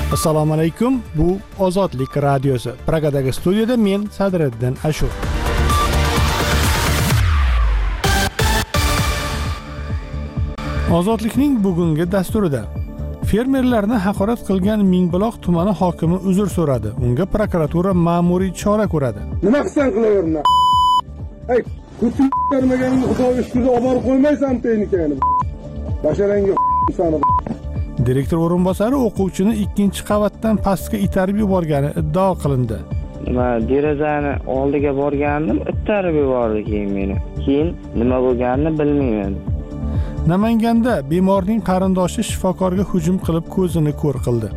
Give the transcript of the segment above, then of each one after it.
Assalomu alaykum. Bu Ozodlik radiosi. Pragadagi studiyada men Sadriddin Ashur. Ozodlikning bugungi dasturida fermerlarni haqorat qilgan Mingbuloq tumani hokimi uzr so'radi. Unga prokuratura ma'muriy chora ko'radi. Nima qilsan qilaverma? Hey, kuchib bermaganingni Xudoga shukrda olib borib qo'ymaysan texnikani. Basharangga sani. Direktor o'rinbosari o'quvchini 2-qavatdan pastga itarib yuborgani iddao qilindi. Derazani oldiga borgandim, itarib yubordi keyin meni. Keyin nima bo'lganini bilmayman. Namanganda bemorning qarindoshi shifokorga hujum qilib ko'zini ko'r qildi.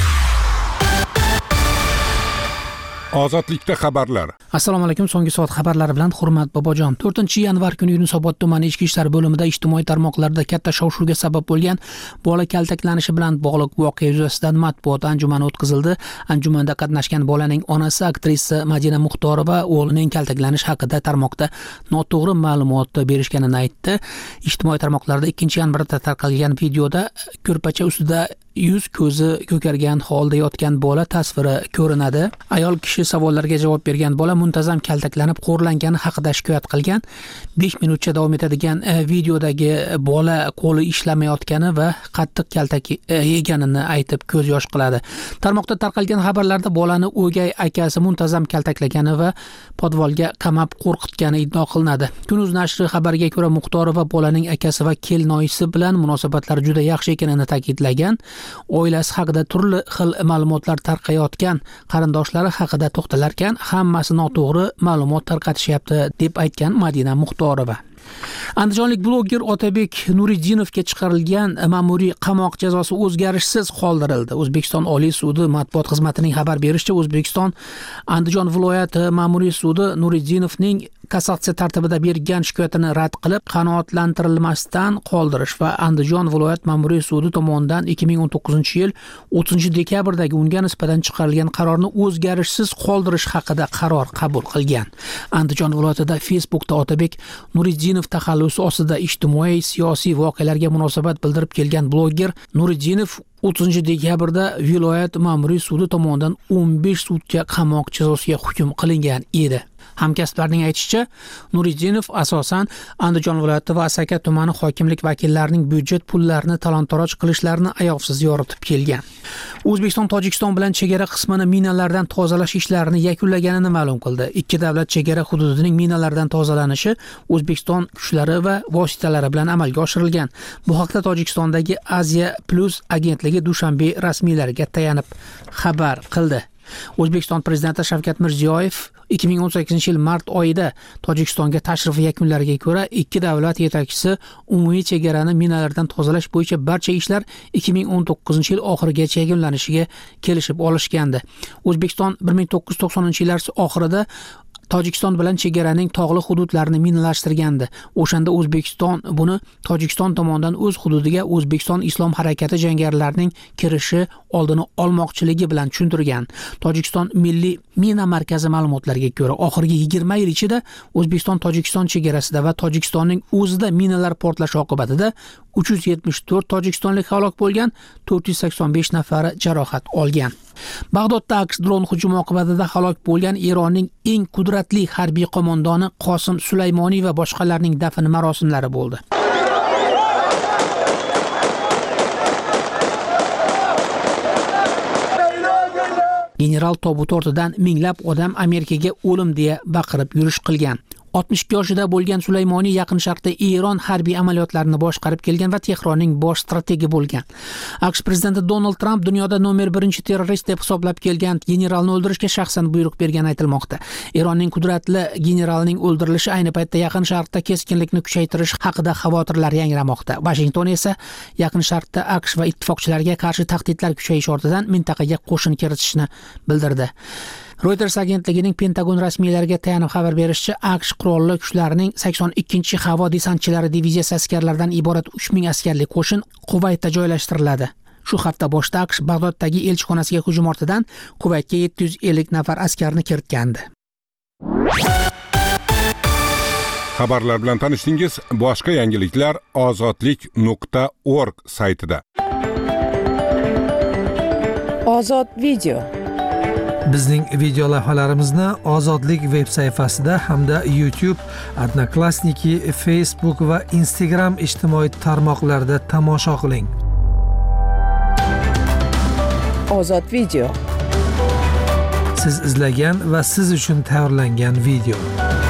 Ozodlikda xabarlar. Assalomu alaykum. So'nggi soat xabarlari bilan Hurmat Bobojon. 4-yanvar kuni Yunusobod tumani ichki ishlar bo'limida ijtimoiy tarmoqlarda katta shov-shuvga sabab bo'lgan bola kaltaklanishi bilan bog'liq voqea yuzasidan matbuot anjumani o'tkazildi. Anjumanda qatnashgan bolaning onasi aktrisa Madina Muxtorova o'g'lining kaltaklanishi haqida tarmoqda noto'g'ri ma'lumot berishganini aytdi. Ijtimoiy tarmoqlarda 2-yanvarda tarqalgan videoda ko'rpacha ustida yuz ko'zi ko'kargan holda yotgan bola tasviri ko'rinadi. Ayol kishi savollarga javob bergan bola muntazam kaltaklanib qo'rlangani haqida shikoyat qilgan. 5 minutcha davom etadigan videodagi bola qo'li ishlamayotgani va qattiq kaltak yeganini aytib ko'z yosh qiladi. Tarmoqda tarqalgan xabarlarda bolani o'gay akasi muntazam kaltaklagani va podvolga qamab qo'rqitgani iddio qilinadi. Kunuz nashri xabariga ko'ra Muxtorova bolaning akasi va kelinoyisi bilan munosabatlari juda yaxshi ekanini ta'kidlagan. Oilasi haqida turli xil ma'lumotlar tarqayotgan qarindoshlari haqida to'xtalarkan, hammasi noto'g'ri ma'lumot tarqatishyapti deb aytgan Madina Muxtorova. Andijonlik bloger Otabek Nuriddinovga chiqarilgan ma'muriy qamoq jazosi o'zgarishsiz qoldirildi. O'zbekiston Oliy sudi matbuot xizmatining xabar berishicha, O'zbekiston Andijon viloyati ma'muriy sudi Nuriddinovning kassatsiya tartibida bergan shikoyatini rad qilib, qanoatlantirilmasdan qoldirish va Andijon viloyat ma'muriy sudi tomonidan 2019-yil 30-dekabrdagi unga nisbatan chiqarilgan qarorni o'zgarishsiz qoldirish haqida qaror qabul qilgan. Andijon viloyatida Facebookda Otabek Nuriddinov taxallusi ostida ijtimoiy siyosiy voqealarga munosabat bildirib kelgan bloger Nuriddinov 30-dekabrda viloyat ma'muriy sudi tomonidan 15 sutka qamoq jazosiga hukm qilingan edi. Hamkasblarning aytishicha, Nuriddinov asosan Andijon viloyati va Asaka tumani hokimlik vakillarining byudjet pullarini talon-taroj qilishlarini ayovsiz yoritib kelgan. O'zbekiston Tojikiston bilan chegara qismini minalardan tozalash ishlarini yakunlaganini ma'lum qildi. Ikki davlat chegara hududining minalardan tozalanishi O'zbekiston kuchlari va vositalari bilan amalga oshirilgan. Bu haqda Tojikistondagi Asia Plus agentligi Dushanbe rasmiylariga tayanib xabar qildi. O'zbekiston prezidenti Shavkat Mirziyoyev 2018-yil mart oyida Tojikistonga tashrifi yakunlariga ko'ra ikki davlat yetakchisi umumiy chegarani minalardan tozalash bo'yicha barcha ishlar 2019-yil oxirigacha yakunlanishiga kelishib olishgandi. O'zbekiston 1990-yillar oxirida Tojikiston bilan chegaraning tog'li hududlarini minalashtirgandi. O'shanda O'zbekiston buni Tojikiston tomonidan o'z hududiga O'zbekiston Islom harakati jangarilarining kirishi oldini olmoqchiligi bilan tushuntirgan. Tojikiston Milliy mina markazi ma'lumotlariga ko'ra, oxirgi 20 yil ichida O'zbekiston Tojikiston chegarasida va Tojikistonning o'zida minalar portlashi oqibatida 374 tojikistonlik halok bo'lgan, 485 nafari jarohat olgan. Bag'dodda AQSh dron hujumi oqibatida halok bo'lgan Eronning eng qudratli harbiy qo'mondoni Qosim Sulaymoniy va boshqalarning dafn marosimlari bo'ldi. General tobut ortidan minglab odam Amerikaga o'lim deya baqirib yurish qilgan. 62 yoshida bo'lgan Sulaymoniy Yaqin Sharqda Eron harbiy amaliyotlarini boshqarib kelgan va Tehronning bosh strategi bo'lgan. AQSh prezidenti Donald Trump dunyoda nomer 1 terrorist deb hisoblab kelgan generalni o'ldirishga shaxsan buyruq bergani aytilmoqda. Eronning qudratli generalining o'ldirilishi ayni paytda Yaqin Sharqda keskinlikni kuchaytirish haqida xavotirlar yangramoqda. Washington esa Yaqin Sharqda AQSh va ittifoqchilariga qarshi tahdidlar kuchayishi ortidan mintaqaga qo'shin kiritishni bildirdi. Reuters agentligining Pentagon rasmiylariga tayanib xabar berishicha, AQSh qurolli kuchlarining 82-havo desantchilari diviziyasi askarlaridan iborat 3000 askarlik qo'shin Kuvaytda joylashtiriladi. Shu hafta boshida AQSh Bag'doddagi elchixonasiga hujum ortidan Kuvaytga 750 nafar askarni kiritgandi. Xabarlar bilan tanishdingiz. Boshqa yangiliklar ozodlik.org saytida. Ozod video. Bizning video lavhalarimizni Ozodlik veb sayfasida hamda YouTube, Odnoklassniki, Facebook va Instagram ijtimoiy tarmoqlarida tomosha qiling. Ozod video. Siz izlagan va siz uchun tayyorlangan video.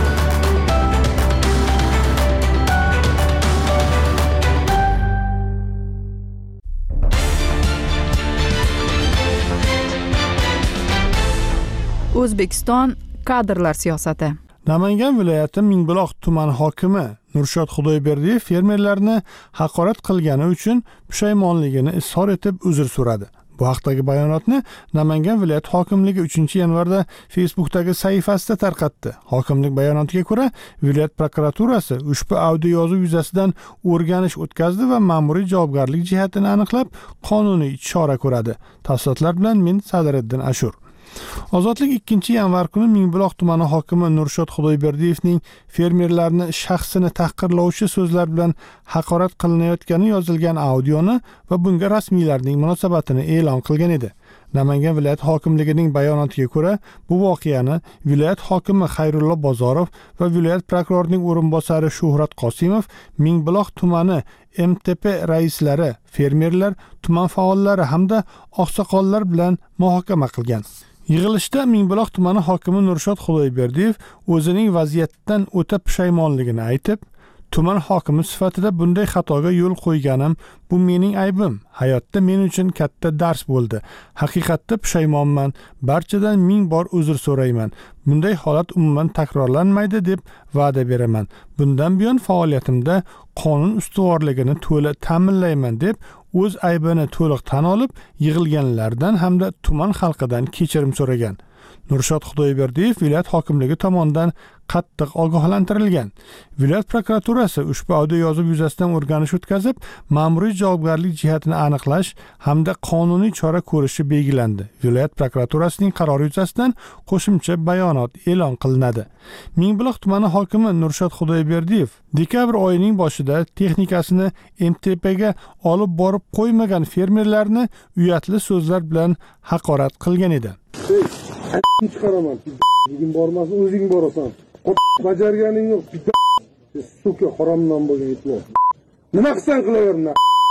O'zbekiston kadrlar siyosati. Namangan viloyati Mingbuloq tumani hokimi Nurshod Xudoyberdiyev fermerlarni haqorat qilgani uchun pushaymonligini izhor etib uzr so'radi. Bu haqdagi bayonotni Namangan viloyati hokimligi 3-yanvarda Facebookdagi sahifasida tarqatdi. Hokimlik bayonotiga ko'ra, viloyat prokuraturasi ushbu audio yozuv yuzasidan o'rganish o'tkazdi va ma'muriy javobgarlik jihatini aniqlab, qonuniy chora ko'radi. Tafsilotlar bilan men Sadriddin Ashur. Ozodlik 2-yanvar kuni Mingbuloq tumani hokimi Nurshod Xudoyberdiyevning fermerlarni shaxsini tahqirlovchi so'zlar bilan haqorat qilinayotgani yozilgan audioni va bunga rasmiylarning munosabatini e'lon qilgan edi. Namangan viloyat hokimligining bayonotiga ko'ra, bu voqeani viloyat hokimi Xayrullo Bozorov va viloyat prokurorining o'rinbosari Shuhrat Qosimov, Mingbuloq tumani MTP raislari, fermerlar, tuman faollari hamda oqsoqollar bilan muhokama qilgan. Yig'ilishda Mingbuloq tumani hokimi Nurshod Xudoyberdiyev o'zining vaziyatdan o'ta pushaymonligini aytib, tuman hokimi sifatida bunday xatoga yo'l qo'yganim bu mening aybim. Hayotda men uchun katta dars bo'ldi. Haqiqatda pushaymonman. Barchadan 1000 bor uzr so'rayman. Bunday holat umuman takrorlanmaydi deb va'da beraman. Bundan buyon faoliyatimda qonun ustuvorligini to'la ta'minlayman deb o'z aybini to'liq tan olib, yig'ilganlardan hamda tuman xalqidan kechirim so'ragan. Nurshod Xudoyberdiyev viloyat hokimligi tomonidan qattiq ogohlantirilgan. Viloyat prokuraturasi ushbu audio yozuv yuzasidan o'rganish o'tkazib, ma'muriy javobgarlik jihatini aniqlash hamda qonuniy chora ko'rishi belgilandi. Viloyat prokuraturasining qarori yuzasidan qo'shimcha bayonot e'lon qilinadi. Mingbuloq tumani hokimi Nurshod Xudoyberdiyev dekabr oyining boshida texnikasini MTPga olib borib qo'ymagan fermerlarni uyatli so'zlar bilan haqorat qilgan edi. Chiqaraman. Bugun bormasin, o'zing borasan. Bajarganing yo'q. Suka haromdan bo'lgan itlar. Nima qilsan qilaver.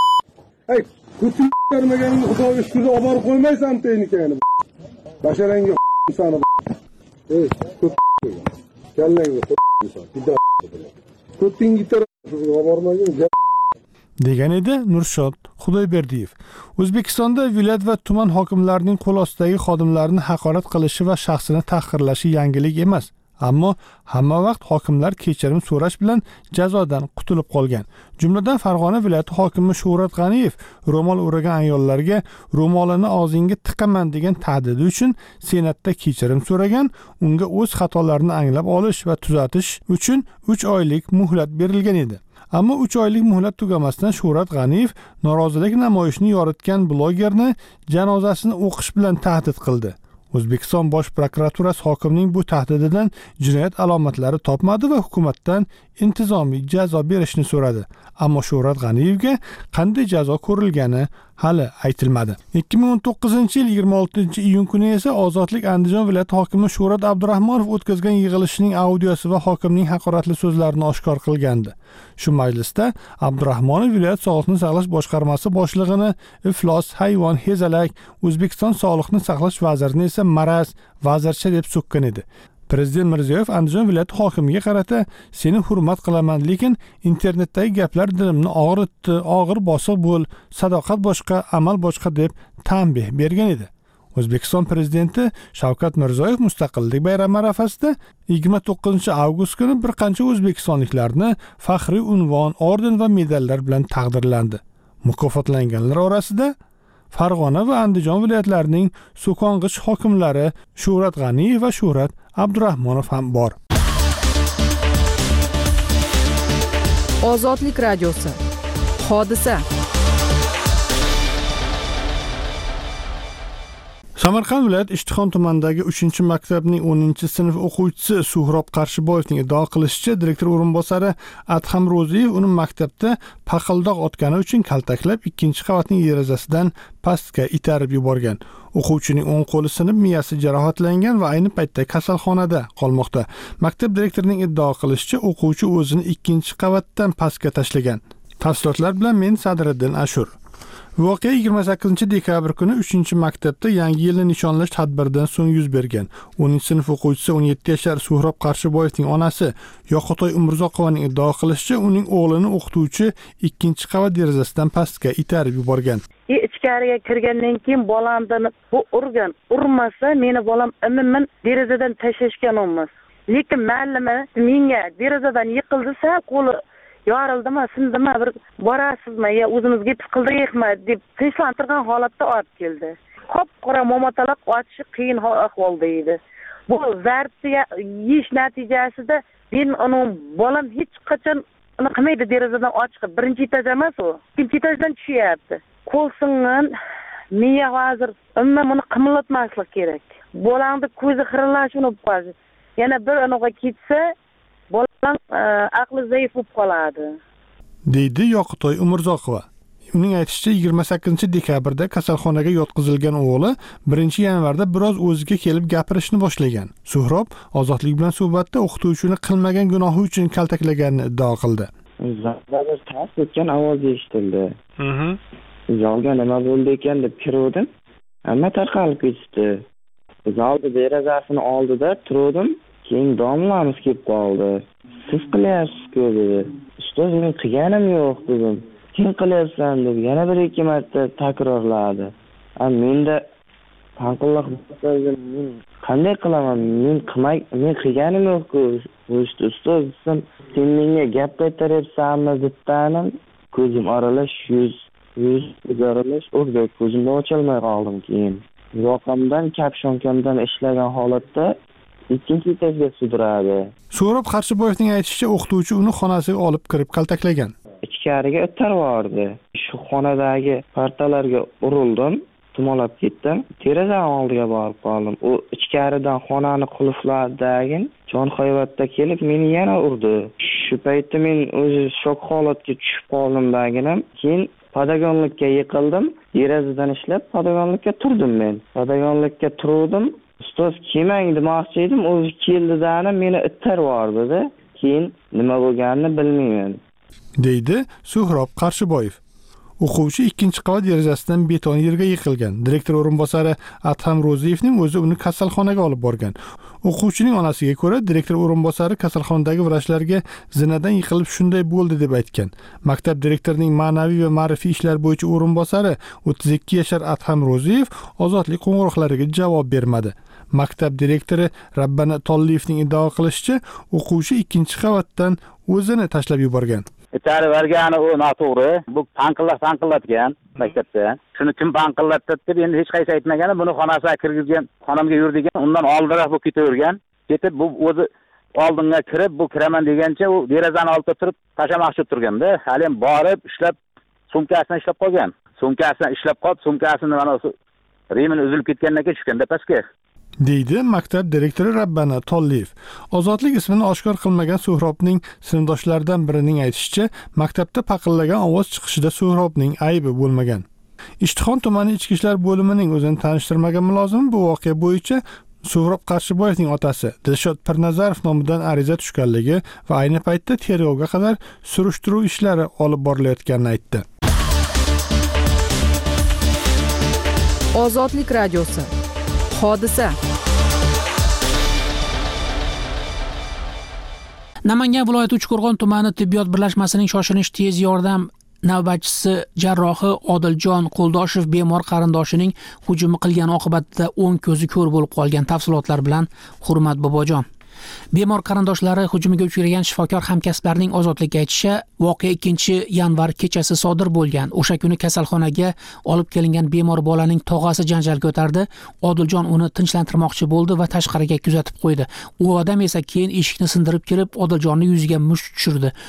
Ay, ko'tarmaganingni Xudoga shukrda olib borib qo'ymaysan texnikani. Basharangga sani. Ey, kallangga ko'ting gitar olib bormagin. degan edi Nurshod Xudoyberdiyev. O'zbekistonda viloyat va tuman hokimlarining qo'l ostidagi xodimlarni haqorat qilishi va shaxsini tahqirlashi yangilik emas. Ammo hamma vaqt hokimlar kechirim so'rash bilan jazodan qutulib qolgan. Jumladan Farg'ona viloyati hokimi Shuhrat G'aniyev ro'mol o'ragan ayollarga ro'molini og'zingga tiqaman degan tahdidi uchun Senatda kechirim so'ragan, unga o'z xatolarini anglab olish va tuzatish uchun 3 oylik muhlat berilgan edi. Ammo 3 oylik muhlat tugamasdan Shuhrat G'aniyev norozilik namoyishini yoritgan blogerni janozasini o'qish bilan tahdid qildi. O'zbekiston bosh prokuraturasi hokimning bu tahdididan jinoyat alomatlari topmadi va hukumatdan intizomiy jazo berishni so'radi. Ammo Shuhrat G'aniyevga qanday jazo ko'rilgani hali aytilmadi. 2019-yil 26-iyun kuni esa Ozodlik Andijon viloyati hokimi Shuhrat Abdurahmonov o'tkazgan yig'ilishining audiosi va hokimning haqoratli so'zlarini oshkor qilgandi. Shu majlisda Abdurahmonov viloyat sog'liqni saqlash boshqarmasi boshlig'ini iflos, hayvon, hezalak, O'zbekiston sog'liqni saqlash vazirini esa maraz, vazircha deb so'kkan edi. Prezident Mirziyoyev Andijon viloyati hokimiga qarata seni hurmat qilaman, lekin internetdagi gaplar dilimni og'ritdi, og'ir bosiq bo'l, sadoqat boshqa, amal boshqa deb tanbeh bergan edi. O'zbekiston prezidenti Shavkat Mirziyoyev Mustaqillik bayrami arafasida 29-avgust kuni bir qancha o'zbekistonliklarni faxriy unvon, orden va medallar bilan taqdirlandi. Mukofotlanganlar orasida Farg'ona va Andijon viloyatlarining so'kong'ich hokimlari Shuhrat G'aniyev va Shuhrat Abdurahmonov ham bor. Ozodlik radiosi. Hodisa. Samarqand viloyat Ishtixon tumanidagi 3-maktabning 10-sinf o'quvchisi Suhrob Qarshiboyevning iddao qilishicha, direktor o'rinbosari Adham Ro'ziyev uni maktabda paqildoq otgani uchun kaltaklab, 2-qavatning derazasidan pastga itarib yuborgan. O'quvchining o'ng qo'li sinib, miyasi jarohatlangan va ayni paytda kasalxonada qolmoqda. Maktab direktorining iddao qilishicha, o'quvchi o'zini 2-qavatdan pastga tashlagan. Tafsilotlar bilan men Sadriddin Ashur. Voqea 28-dekabr kuni 3-maktabda yangi yilni nishonlash tadbiridan so'ng yuz bergan. 10-sinf o'quvchisi 17 yashar Suhrob Qarshiboyevning onasi Yoqotoy Umurzoqovaning iddao qilishicha, uning o'g'lini o'qituvchi 2-qavat derazasidan pastga itarib yuborgan. Ichkariga kirgandan keyin bolamni bu urgan. Urmasa, meni bolam umuman derazadan tashlashgan emas. Lekin ma'lima menga derazadan yiqildisa, qo'li yorildimi, sindimi, bir borasizmi, yo o'zimizga qildiraylikmi deb tinchlantirgan holatda olib keldi. Qop-qora momataloq ochishi qiyin ahvolda edi. Bu zarbni yeyish natijasida men uning bolam hech qachon uni qilmaydi derazadan ochiq. Birinchi etaj emas u. Ikkinchi etajdan tushyapti. Qo'l singan, miya hozir umuman buni qimillatmaslik kerak. Bolamning ko'zi xiralashib qoldi. Yana bir aniga ketsa, bolam aqli zaif bo'lib qoladi, deydi Yoqotoy Umurzoqova. Uning aytishicha, 28-dekabrda kasalxonaga yotqizilgan o'g'li 1-yanvarda biroz o'ziga kelib gapirishni boshlagan. Suhrob ozodlik bilan suhbatda o'qituvchini qilmagan gunohi uchun kaltaklaganini iddao qildi. Zalda tars etgan ovoz eshitildi. Zalga nima bo'ldi ekan deb kirdim. Hamma tarqalib ketdi. Zalda derazasini oldida turdim. Keyin domlamiz kelib qoldi. Siz qilyapsiz-ku dedi. Ustoz, men qilganim yo'q dedim. Kim qilyapsan deb yana 1-2 marta takrorladi. Menda tanqillik bo'lsa, men qanday qilaman? Men qilganim yo'q-ku. Ustoz, sen menga gap qaytaryapsanmi debdanim. Ko'zim oralash, yuz o'zaralash, o'rdak ko'zimni ocholmay qoldim keyin. Yoqamdan, kapshonkamdan ishlagan holatda 2-etajga sudradi. Suhrob Qarshiboyevning aytishicha, o'qituvchi uni xonasiga olib kirib kaltaklagan. Ichkariga o'tarvordi. Shu xonadagi partalarga urildim, tumalab ketdim. Derazaning oldiga borib qoldim. U ichkaridan xonani qulfladagin jonhoyvatda kelib meni yana urdi. Shu paytda men o'zi shok holatga tushib qoldim daginim. Keyin padagonlikka yiqildim. Derazadan ishlab padagonlikka turdim men. Padagonlikka turdim. Ustoz kelmang demoqchi edim, o'zi keldi-da meni ittarib yubordi. Keyin nima bo'lganini bilmayman, deydi Suhrob Qarshiboyev. O'quvchi 2-qavat derazasidan beton yerga yiqilgan. Direktor o'rinbosari Adham Ro'ziyevning o'zi uni kasalxonaga olib borgan. O'quvchining onasiga ko'ra, direktor o'rinbosari kasalxonadagi vrachlarga zinadan yiqilib shunday bo'ldi deb aytgan. Maktab direktorining ma'naviy va ma'rifiy ishlar bo'yicha o'rinbosari 32 yashar Adham Ro'ziyev ozodlik qo'ng'iroqlariga javob bermadi. Maktab direktori Rabbana Tolliyevning iddao qilishicha, o'quvchi 2-qavatdan o'zini tashlab yuborgan. Ichari bergani u noto'g'ri. Bu tanqillatgan maktabda. Shuni kim tanqillatdi deb endi hech qaysi aytmagani, buni xonasiga kirgizgan, xonamga yurdigan, undan oldinroq bu ketavergan. Ketib bu o'zi oldinga kirib, bu kiraman degancha u derazani oldida turib tashlamoqchi turganda, hali ham borib ishlab sumkasini ishlab qolgan. Sumkasini ishlab qolib, sumkasini mana remini uzilib ketgandan keyin tushganda pastga, deydi maktab direktori Rabbana Tolliyev. Ozodlik ismini oshkor qilmagan Suhrobning sinfdoshlaridan birining aytishicha, maktabda paqillagan ovoz chiqishida Suhrobning aybi bo'lmagan. Ishtixon tumani ichki ishlar bo'limining o'zini tanishtirmagan mulozimi bu voqea bo'yicha Suhrob Qarshiboyevning otasi Dilshod Pirnazarov nomidan ariza tushganligi va ayni paytda tergovga qadar surishtiruv ishlari olib borilayotganini aytdi. Ozodlik radiosi. Hodisa. Namangan viloyati Uchqo'rg'on tumani tibbiyot birlashmasining shoshilinch tez yordam navbatchisi jarrohi Odiljon Qo'ldoshev bemor qarindoshining hujumi qilgani oqibatida o'ng ko'zi ko'r bo'lib qolgan. Tafsilotlar bilan Hurmat Bobojon. Bemor qarindoshlari hujumiga uchragan shifokor hamkasblarining ozodlikka aytishicha, voqea 2-yanvar kechasi sodir bo'lgan. O'sha kuni kasalxonaga olib kelingan bemor bolaning tog'asi janjal ko'tardi. Odiljon uni tinchlantirmoqchi bo'ldi va tashqariga kuzatib qo'ydi. U odam esa keyin eshikni sindirib kirib, Odiljonning yuziga musht tushirdi.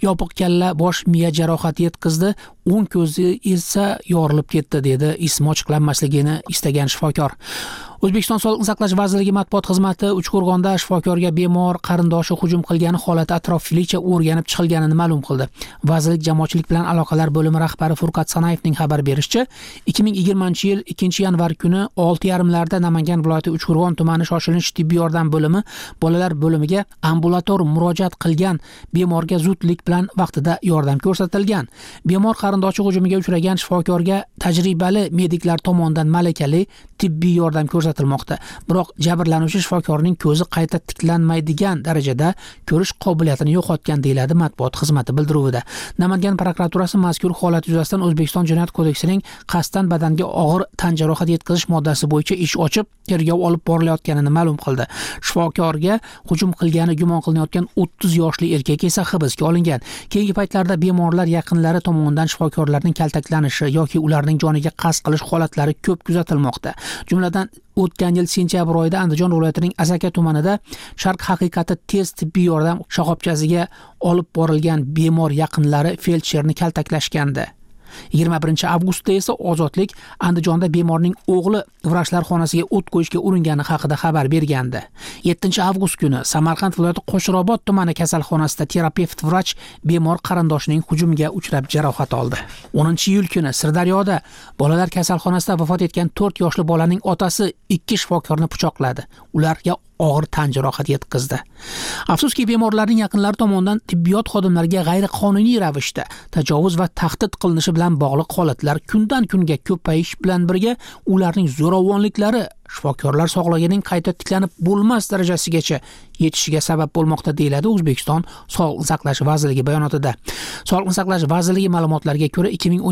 yopiq kalla bosh miya jarohati yetkazdi, o'ng ko'zi esa yorilib ketdi, dedi ismi ochiqlanmasligini istagan shifokor. O'zbekiston Sog'liqni saqlash vazirligi matbuot xizmati Uchqo'rg'onda shifokorga bemor qarindoshi hujum qilgani holati atroflicha o'rganib chiqilganini ma'lum qildi. Vazirlik jamoatchilik bilan aloqalar bo'limi rahbari Furqat Sanayevning xabar berishicha, 2020-yil 2-yanvar kuni 6:30larda Namangan viloyati Uchqo'rg'on tumani shoshilinch tibbiy yordam bo'limi bolalar bo'limiga ambulator murojaat qilgan bemorga zudlik bilan vaqtida yordam ko'rsatilgan. Bemor qarindoshi hujumiga uchragan shifokorga tajribali mediklar tomonidan malakali tibbiy yordam ko'rsatilmoqda. Biroq jabrlanuvchi shifokorning ko'zi qayta tiklanmaydigan darajada ko'rish qobiliyatini yo'qotgan, deyiladi matbuot xizmati bildiruvida. Namangan prokuraturasi mazkur holat yuzasidan O'zbekiston Jinoyat kodeksining qasddan badanga og'ir tan jarohati yetkazish moddasi bo'yicha ish ochib, tergov olib borilayotganini ma'lum qildi. Shifokorga hujum qilgani gumon qilinayotgan 30 yoshli erkak esa hibsga olingan. Keyingi paytlarda bemorlar yaqinlari tomonidan shifokorlarning kaltaklanishi yoki ularning joniga qasd qilish holatlari ko'p kuzatilmoqda. Jumladan o'tgan yil sentyabr oyida Andijon viloyatining Asaka tumanida Sharq haqiqati tez tibbiy yordam shoxobchasiga olib borilgan bemor yaqinlari feldsherni kaltaklashgandi. 21-avgustda esa Ozodlik Andijonda bemorning o'g'li vrachlar xonasiga o't qo'yishga uringani haqida xabar bergandi. 7-avgust kuni Samarqand viloyati Qo'shrobod tumani kasalxonasida terapevt vrach bemor qarindoshining hujumiga uchrab jarohat oldi. 10-iyul kuni Sirdaryoda bolalar kasalxonasida vafot etgan 4 yoshli bolaning otasi 2 shifokorni pichoqladi. Ularga og'ir tan jarohati yetkazdi. Afsuski, bemorlarning yaqinlari tomonidan tibbiyot xodimlariga g'ayriqonuniy ravishda tajovuz va tahdid qilinishi bilan bog'liq holatlar kundan kunga ko'payish bilan birga ularning zo'ravonliklari shifokorlar sog'lig'ining qayta tiklanib bo'lmas darajasigacha yetishiga sabab bo'lmoqda, deyiladi O'zbekiston Sog'liqni saqlash vazirligi bayonotida. Sog'liqni saqlash vazirligi ma'lumotlariga ko'ra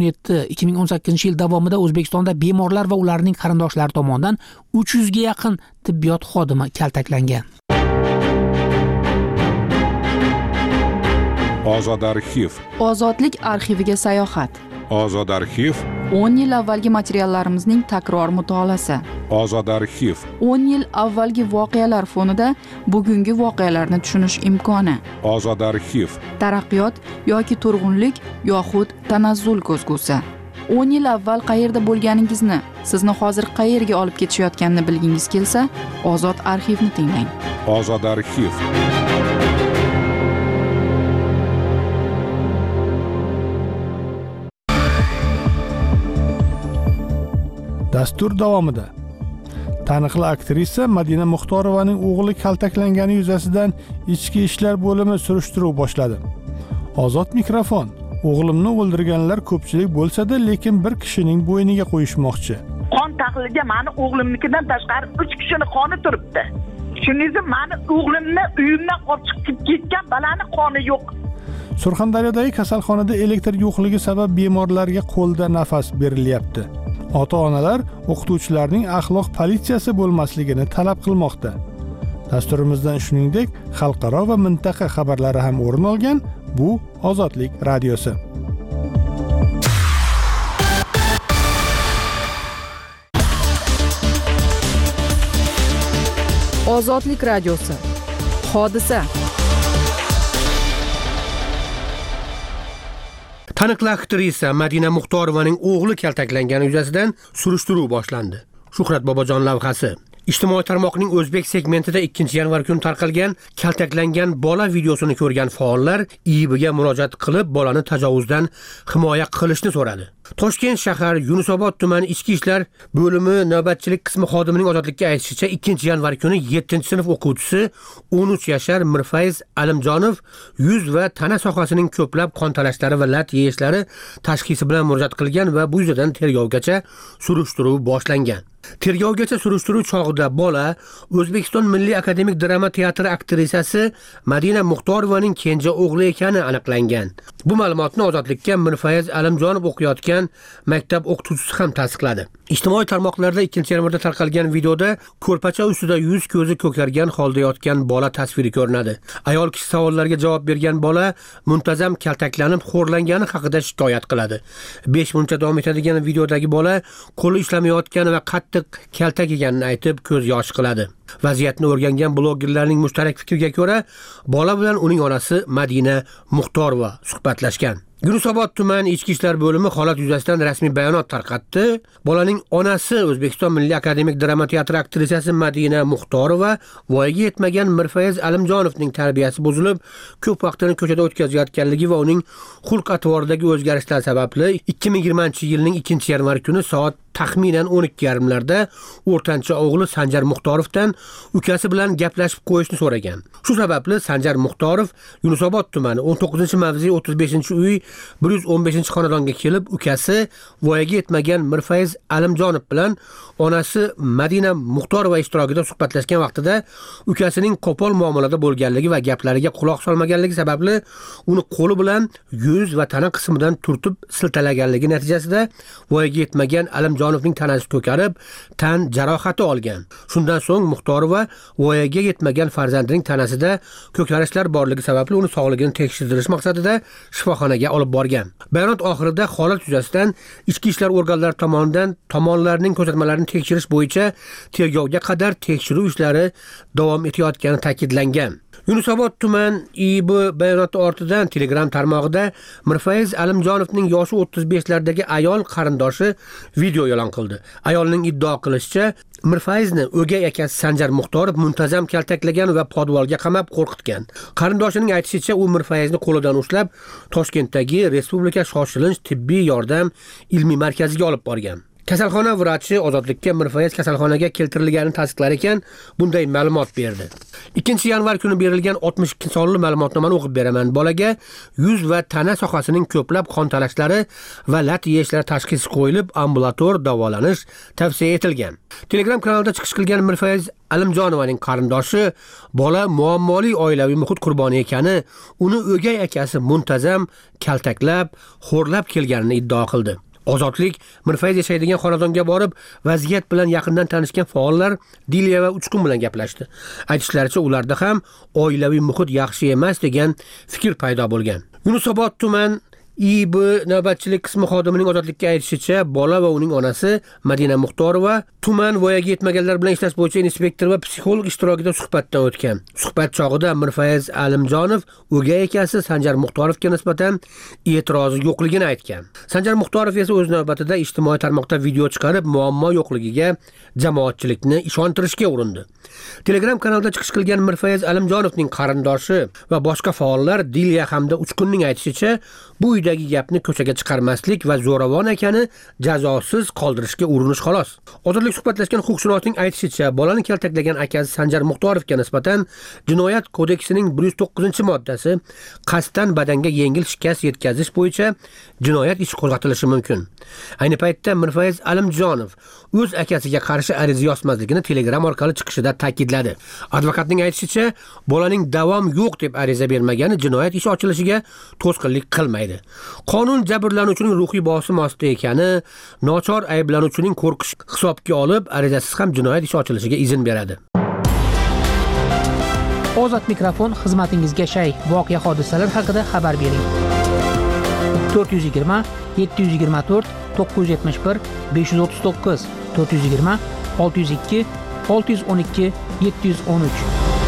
2017-2018 yil davomida O'zbekistonda bemorlar va ularning qarindoshlari tomonidan 300 ga yaqin tibbiyot xodimi kaltaklangan. Ozod arxiv. Ozodlik arxiviga sayohat. Ozod arxiv. 10 yil avvalgi materiallarimizning takror mutolaasi. Ozod arxiv. 10 yil avvalgi voqealar fonida bugungi voqealarni tushunish imkoni. Ozod arxiv. Taraqqiyot yoki turg'unlik yoxud tanazzul ko'zgusi. 10 yil avval qayerda bo'lganingizni, sizni hozir qayerga olib ketishayotganini bilgingiz kelsa, Ozod arxivni tinglang. Ozod arxiv. Dastur davomida taniqli aktrisa Madina Muxtorovaning o'g'li kaltaklangani yuzasidan Ichki ishlar bo'limi surishtiruv boshladi. Ozod mikrofon. O'g'limni o'ldirganlar ko'pchilik bo'lsa-da, lekin bir kishining bo'yniga qo'yishmoqchi. Qon tahliliga mani o'g'limnikidan tashqari 3 kishining qoni turibdi. Shuningdek, mani o'g'limni uyimdan olib chiqib ketgan balani qoni yo'q. Surxondaryodagi kasalxonada elektr yo'qligi sabab bemorlarga qo'lda nafas berilyapti. Ota-onalar o'qituvchilarning axloq politsiyasi bo'lmasligini talab qilmoqda. Dasturimizdan shuningdek, xalqaro va mintaqa xabarlari ham o'rin olgan. Bu Ozodlik radiosi. Ozodlik radiosi. Hodisa. Taniqli aktrisa Madina Muxtorovaning o'g'li kaltaklangani yuzasidan surishtiruv boshlandi. Shuhrat Bobojon lavhasi. Ijtimoiy tarmoqning o'zbek segmentida 2-yanvar kuni tarqalgan kaltaklangan bola videosini ko'rgan faollar IIBga murojaat qilib, bolani tajovuzdan himoya qilishni so'radi. Toshkent shahar Yunusobod tumani ichki ishlar bo'limi navbatchilik qismi xodimining Ozodlikka aytishicha, 2-yanvar kuni 7-sinf o'quvchisi 13 yashar Mirfayz Alimjonov yuz va tana sohasining ko'plab qon talashlari va lat yeyishlari tashxisi bilan murojaat qilgan va bu yuzasidan tergovgacha surishtiruv boshlangan. Tergovgacha surishtiruv chog'ida bola O'zbekiston Milliy akademik drama teatri aktrisasi Madina Muxtorovaning kenja o'g'li ekani aniqlangan. Bu ma'lumotni Ozodlikka Mirfayz Alimjonov o'qiyotgan ekan maktab o'qituvchisi ham tasdiqladi. Ijtimoiy tarmoqlarda 2-yanvarda tarqalgan videoda ko'rpacha ustida yuz ko'zi ko'kargan holda yotgan bola tasviri ko'rinadi. Ayol kishi savollarga javob bergan bola muntazam kaltaklanib xo'rlangani haqida shikoyat qiladi. 5 minutcha davom etadigan videodagi bola qo'li ishlamayotgani va qattiq kaltak yeganini aytib ko'z yosh qiladi. Vaziyatni o'rgangan blogerlarning mushtarak fikriga ko'ra, bola bilan uning onasi Madina Muxtorova suhbatlashgan. Yunusobod tuman ichki ishlar bo'limi holat yuzasidan rasmiy bayonot tarqatdi. Bolaning onasi O'zbekiston Milliy akademik drama teatri aktrisasi Madina Muxtorova voyaga yetmagan Mirfayz Alimjonovning tarbiyasi buzilib, ko'p vaqtini ko'chada o'tkazayotganligi va uning xulq-atvoridagi o'zgarishlar sababli 2020-yilning 2-yanvar kuni soat taxminan 12:30larda o'rtancha o'g'li Sanjar Muxtorovdan ukasi bilan gaplashib qo'yishni so'ragan. Shu sababli Sanjar Muxtorov Yunusobod tumani 19-mavze 35-uy 115-xonadonga kelib, ukasi voyaga yetmagan Mirfayz Alimjonov bilan onasi Madina Muxtorova ishtirokida suhbatlashgan vaqtida ukasining qo'pol muomalada bo'lganligi va gaplariga quloq solmaganligi sababli uni qo'li bilan yuz va tana qismidan turtib siltalaganligi natijasida voyaga yetmagan Alimjonovning tanasi ko'karib, tan jarohati olgan. Shundan so'ng Muxtorova voyaga yetmagan farzandining tanasida ko'karishlar borligi sababli uni sog'ligini tekshirish maqsadida shifoxonaga olib borgan. Bayonot oxirida holat yuzasidan ichki ishlar organlari tomonidan tomonlarning ko'rsatmalarini tekshirish bo'yicha tergovga qadar tekshiruv ishlari davom etayotgani ta'kidlangan. Yunusobod tuman IB bayonoti ortidan Telegram tarmog'ida Mirfayz Alimjonovning yoshi 35lardagi ayol qarindoshi video e'lon qildi. Ayolning iddao qilishicha, Mirfayzni o'gay akasi Sanjar Muxtorov muntazam kaltaklagan va podvalga qamab qo'rqitgan. Qarindoshining aytishicha, u Mirfayzni qo'lidan ushlab Toshkentdagi Respublika shoshilinch tibbiy yordam ilmiy markaziga olib borgan. Kasalxona vrachi Ozodlikka Mirfayz kasalxonaga keltirilganini tasdiqlar ekan, bunday ma'lumot berdi. 2-yanvar kuni berilgan 62 sonli ma'lumotnomani o'qib beraman. Bolaga yuz va tana sohasining ko'plab qon talashlari va lat yeyishlari tashxisi qo'yilib, ambulator davolanish tavsiya etilgan. Telegram kanalida chiqish qilgan Mirfayz Alimjonovaning qarindoshi bola muammoli oilaviy muhit qurboni ekani, uni o'gay akasi muntazam kaltaklab, xo'rlab kelganini iddao qildi. Ozodlik Mirfayz yashaydigan xonadonga borib, vaziyat bilan yaqindan tanishgan faollar Diliya va Uchqun bilan gaplashdi. Aytishlaricha, ularda ham oilaviy muhit yaxshi emas degan fikr paydo bo'lgan. Yunusobod tuman IB navbatchilik qismi xodimining Ozodlikka aytishicha, bola va uning onasi Madina Muxtorova tuman voyaga yetmaganlar bilan ishlash bo'yicha inspektor va psixolog ishtirokida suhbatdan o'tgan. Suhbat chog'ida Mirfayz Alimjonov o'gay akasi Sanjar Muxtorovga nisbatan e'tirozi yo'qligini aytgan. Sanjar Muxtorov esa o'z navbatida ijtimoiy tarmoqda video chiqarib, muammo yo'qligiga jamoatchilikni ishontirishga urindi. Telegram kanalida chiqish qilgan Mirfayz Alimjonovning qarindoshi va boshqa faollar Diliya hamda Uchqunning aytishicha, bu uydagi gapni ko'chaga chiqarmaslik va zo'ravon ekani jazosiz qoldirishga urinish xolos. Ozodlik suhbatlashgan huquqshunosning aytishicha, bolani kaltaklagan akasi Sanjar Muxtorovga nisbatan Jinoyat kodeksining 109-moddasi qasddan badanga yengil shikast yetkazish bo'yicha jinoyat ishi qo'zg'atilishi mumkin. Ayni paytda Mirfayz Alimjonov o'z akasiga qarshi ariza yozmasligini Telegram orqali chiqishida ta'kidladi. Advokatning aytishicha, bolaning davom yo'q deb ariza bermagani jinoyat ishi ochilishiga to'sqinlik qilmaydi. Qonun jabrlanuvchining ruhiy bosim ostida ekani, nochor ayblanuvchining qo'rqish hisobga olib, arizasiz ham jinoyat ishi ochilishiga izn beradi. Ozod mikrofon xizmatingizga shay. Voqea hodisalar haqida xabar bering. 420 724 971 539 420 602 612 713.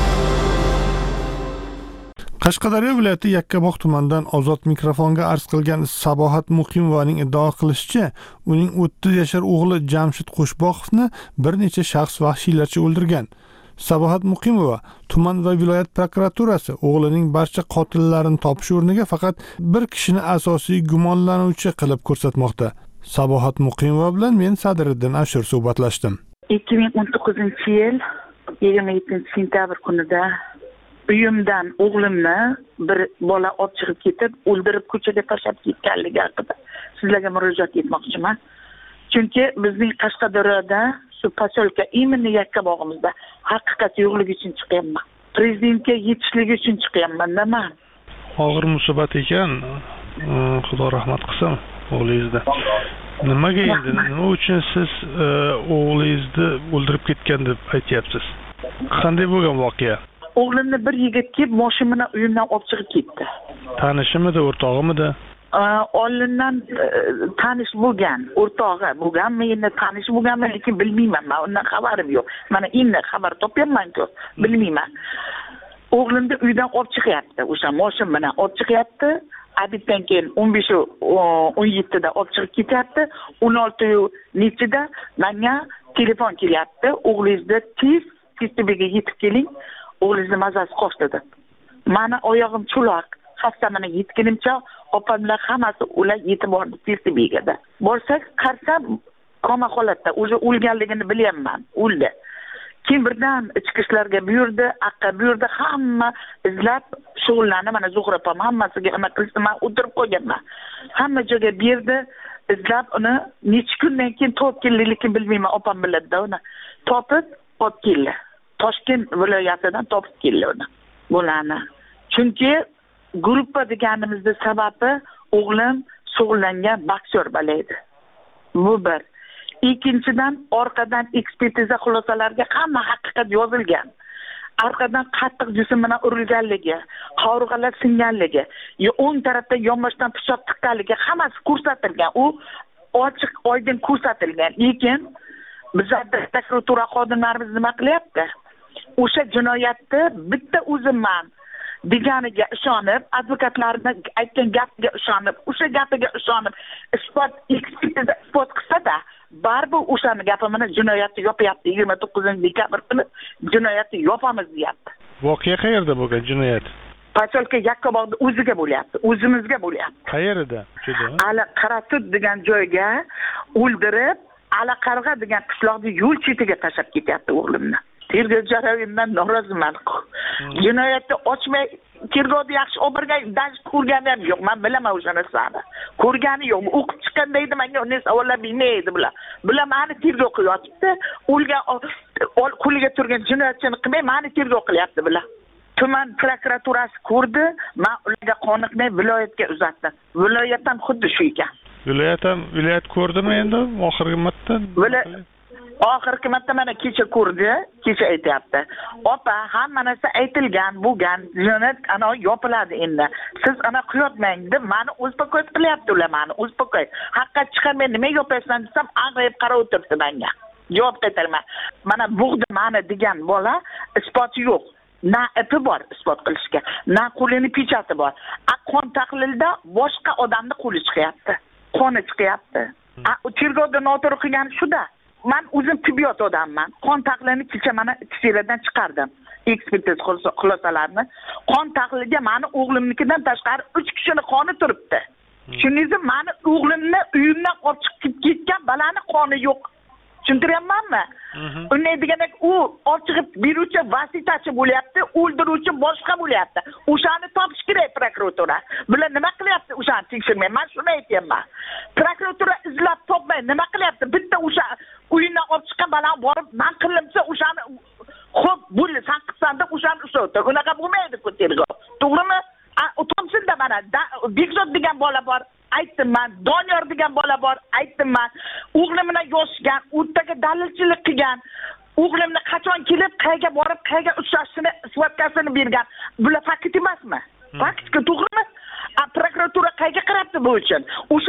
Qashqadaryo viloyati Yakkabog' tumanidan Ozod mikrofonga arz qilgan Sabohat Muqimovaning iddao qilishicha, uning 30 yashar o'g'li Jamshid Qo'shboqovni bir necha shaxs vahshiylarcha o'ldirgan. Sabohat Muqimova tuman va viloyat prokuraturasi o'g'lining barcha qotillarini topish o'rniga faqat bir kishini asosiy gumonlanuvchi qilib ko'rsatmoqda. Sabohat Muqimova bilan men Sadiriddin Ashur suhbatlashdim. 2019-yil 27-sentabr kunida uyimdan o'g'limni bir bola olib chiqib ketib, o'ldirib ko'chaga tashlab ketganligi haqida sizlarga murojaat etmoqchiman. Chunki bizning Qashqadaryoda shu poselka imенно Yakkabog'imizda haqiqat yo'qligi uchun chiqyapman. Prezidentga yetishligi uchun chiqyapman, nima? Og'ir musibat ekan, Xudo rahmat qilsin. o'g'lingizni. Nimaga endi? Nima uchun siz o'g'lingizni o'ldirib ketgan deb aytyapsiz? Qanday bo'lgan voqea? O'g'limni bir yigit kelib mashina bilan uyimdan olib chiqib ketdi. Tanishimidi, o'rtog'imidi? Oldindan tanish bo'lgan, o'rtog'i bo'lganmi, endi tanish bo'lganmi, lekin bilmayman. Men undan xabarim yo'q. Mana endi xabar topyapman-ku, bilmayman. O'g'limni uydan olib chiqyapti, o'sha mashina bilan olib chiqyapti. Abitdan keyin 15-17 da olib chiqib ketyapti. 16 nechida menga telefon kelyapti. O'g'lingizni tez tibbiga yetib keling. O'g'lingizni mazasi qochdi deb. Meni oyog'im chuloq. Xastaman yetgunimcha opamlar hammasi ular yetib bordi tibbiga. Borsak, qarsam koma holatda, o'zi o'lganligini bilyapman. O'ldi. Keyin birdan ichki ishlarga buyurdi, aqqa buyurdi, hamma izlab shug'ullanib, mana Zuhra opam hammasiga nima qilsa, men o'tirib qo'yganman. Hamma joyga berdi, izlab uni necha kundan keyin topib keldi, lekin bilmayman, opam biladi-da uni. Topib olib keldi. Toshkent viloyatidan topib keldi uni. Bularni. Chunki gruppa deganimizning sababi o'g'lim shug'ullangan boksyor bola edi. Bu bir. Ikkinchidan orqadan ekspertiza xulosalariga hamma haqiqat yozilgan. Orqadan qattiq jism bilan urilganligi, qovurg'alar singanligi, o'ng tarafda yonboshdan pichoq tiqqanligi hammasi ko'rsatilgan. U ochiq oydin ko'rsatilgan. Lekin bizlarda prokuratura xodimlarimiz nima qilyapti? O'sha jinoyatni bitta o'zimman deganiga ishonib, advokatlarning aytgan gapiga ishonib, o'sha gapiga ishonib, ekspertiza isbot qilsa-da, baribir o'shani gapimni jinoyatni yopyapti. 29 dekabr kuni jinoyatni yopamiz deyapti. Voqea qayerda bo'lgan jinoyat? Poselka Yakkobog'da o'ziga bo'lyapti, o'zimizga bo'lyapti. Qayerda? Ala Qaratut degan joyga o'ldirib, Ala Qarg'a degan qishloqni yo'l chetiga tashlab ketyapti o'g'limni. Tergov jarayonidan noroziman. Jinoyatni ochmay tergovni yaxshi olib borgan, dash ko'rgani ham yo'q. Men bilaman o'sha narsani. Ko'rgani yo'q. O'qib chiqqanda edi, menga uni savollar bilmaydi bular. Bular meni tergov qilyapti. O'lgan qo'liga turgan jinoyatchini qilmay, meni tergov qilyapti bular. Tuman prokuraturasi ko'rdi, men ularga qoniqmay viloyatga uzatdim. Viloyat ham xuddi shu ekan. Viloyat ko'rdimi endi oxirgi marta? Oxirgi marta mana kecha ko'rdi, kecha aytayapti. Opa, hamma narsa aytilgan, bo'lgan, jinoyat ana yopiladi endi. Siz ana qiyotmang deb meni o'zbokoy qilyapti ular meni, o'zbokoy. Haqqa chiqarmay nima yopaysan desam, ag'rayib qarab o'tiribdi menga. Javob qaytarma. Mana bug'di meni degan bola isboti yo'q. Na ipi bor isbot qilishga, na qo'lini pechati bor. Qon tahlilida boshqa odamning qo'li chiqyapti. Qoni chiqyapti. Tergovda noto'g'ri qilgan shu-da. Men o'zim tibbiyot odamman. Qon tahlilini kecha mana tishlardan chiqardim. Ekspertiz xulosalarini. Qon tahliliga meni o'g'limnikidan tashqari 3 kishining qoni turibdi. Shuningdek, meni o'g'limni uyimdan olib chiqib ketgan balani qoni yo'q. Tushuntiryapmanmi? Unday deganak u olib chiqib beruvchi vositachi bo'lyapti, o'ldiruvchi boshqa bo'lyapti. O'shani topish kerak prokuratura. Bular nima qilyapti? O'shani tekshirmay. Men shuni aytayapman. Prokuratura izlab topmay nima qilyapti? Bitta o'sha uyindan olib chiqqan balan borib, men qilimsa o'shani xo'p, bo'ldi, sen qilsan deb o'shani ushlaydi. Unaqa bo'lmaydi-ku tergov. To'g'rimi? O'tomsinda mana Bekzod degan bola bor. Aytdim men, Doniyor degan bola bor, aytdim men. O'g'lim bilan yoshgan, o'rtaga dalilchilik qilgan. O'g'limni qachon kelib, qayga borib, qayga uchrashishini isbotkasini bergan. Bular fakt emasmi? Faktga to'g'rimi? Prokuratura qayga qarabdi bu uchun? O'sha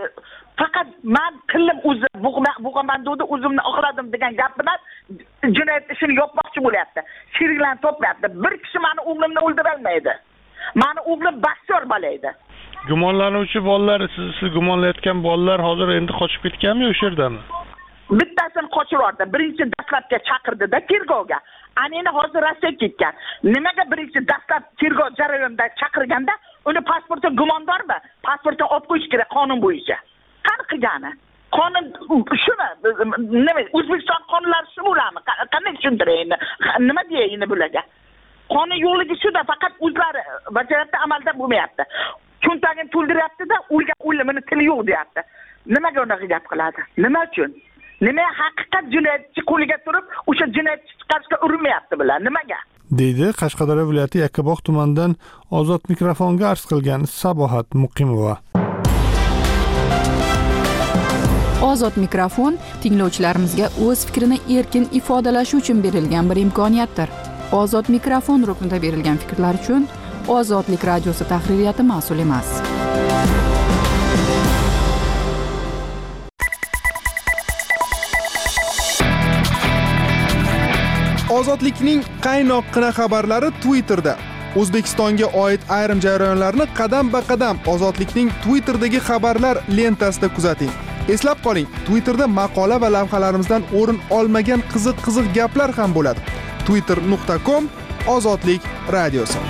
faqat men qilim o'zim bo'g'aman dedi, o'zimni oqladim degan gap bilan jinoyat ishini yopmoqchi bo'lyapti. Sheriklarni topmayapti. Bir kishi meni o'g'limni o'ldira olmaydi. Meni o'g'lim boksyor bola edi. Gumonlanuvchi bolalar, siz gumonlayotgan bolalar hozir endi qochib ketganmi o'sha yerdami? Bittasini qochib yubordi. Birinchi dastlabga chaqirdi-da tergovga. Aneni hozir Rossiyaga ketgan. Nimaga birinchi dastlab tergov jarayonida chaqirganda uni pasporti gumondormi? Pasportni olib qo'yish kerak qonun bo'yicha. Qani qilgani? Qonun shuni nima? O'zbekiston qonunlari shu bo'ladimi? Qanday tushuntiraymi? Nima deyaymi bularga? Qonun yo'qligi shuda, faqat o'zlari bajarayapti, amalda bo'lmayapti. Cho'ntagini to'ldiryapti-da, o'limini tili yo'q deyapti. Nimaga unaqa gap qiladi? Nima uchun? Nima haqiqat jinoyatchi qo'liga turib, o'sha jinoyatchi chiqarishga urinmayapti bular? Nimaga? Deydi Qashqadaryo viloyati Yakkabog' tumanidan Ozod mikrofonga arz qilgan Sabohat Muqimova. Ozod mikrofon tinglovchilarimizga o'z fikrini erkin ifodalashi uchun berilgan bir imkoniyatdir. Ozod mikrofon ruknida berilgan fikrlar uchun Ozodlik radiosi tahririyati mas'ul emas. Ozodlikning qaynoqqina xabarlari Twitterda. O'zbekistonga oid ayrim jarayonlarni qadam-ba-qadam Ozodlikning Twitterdagi xabarlar lentasida kuzating. Eslab qoling, Twitterda maqola va lavhalarimizdan o'rin olmagan qiziq gaplar ham bo'ladi. twitter.com Ozodlik radiosi.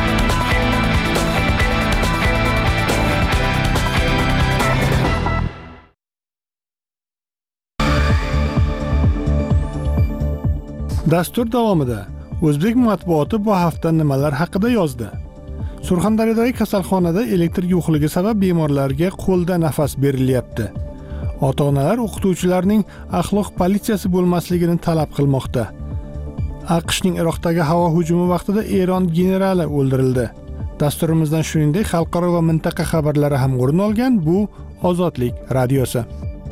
Dastur davomida O'zbek matbuoti bu hafta nimalar haqida yozdi? Surxondaryodagi kasalxonada elektr yo'qligi sabab bemorlarga qo'lda nafas berilyapti. Ota-onalar o'qituvchilarning axloq politsiyasi bo'lmasligini talab qilmoqda. AQShning Iroqdagi havo hujumi vaqtida Eron generali o'ldirildi. Dasturimizdan shuningdek xalqaro va mintaqa xabarlari ham o'rin olgan bu Ozodlik radiosi.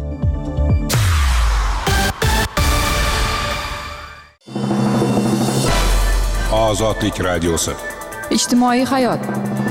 Ozodlik radiosi. Ijtimoiy hayot.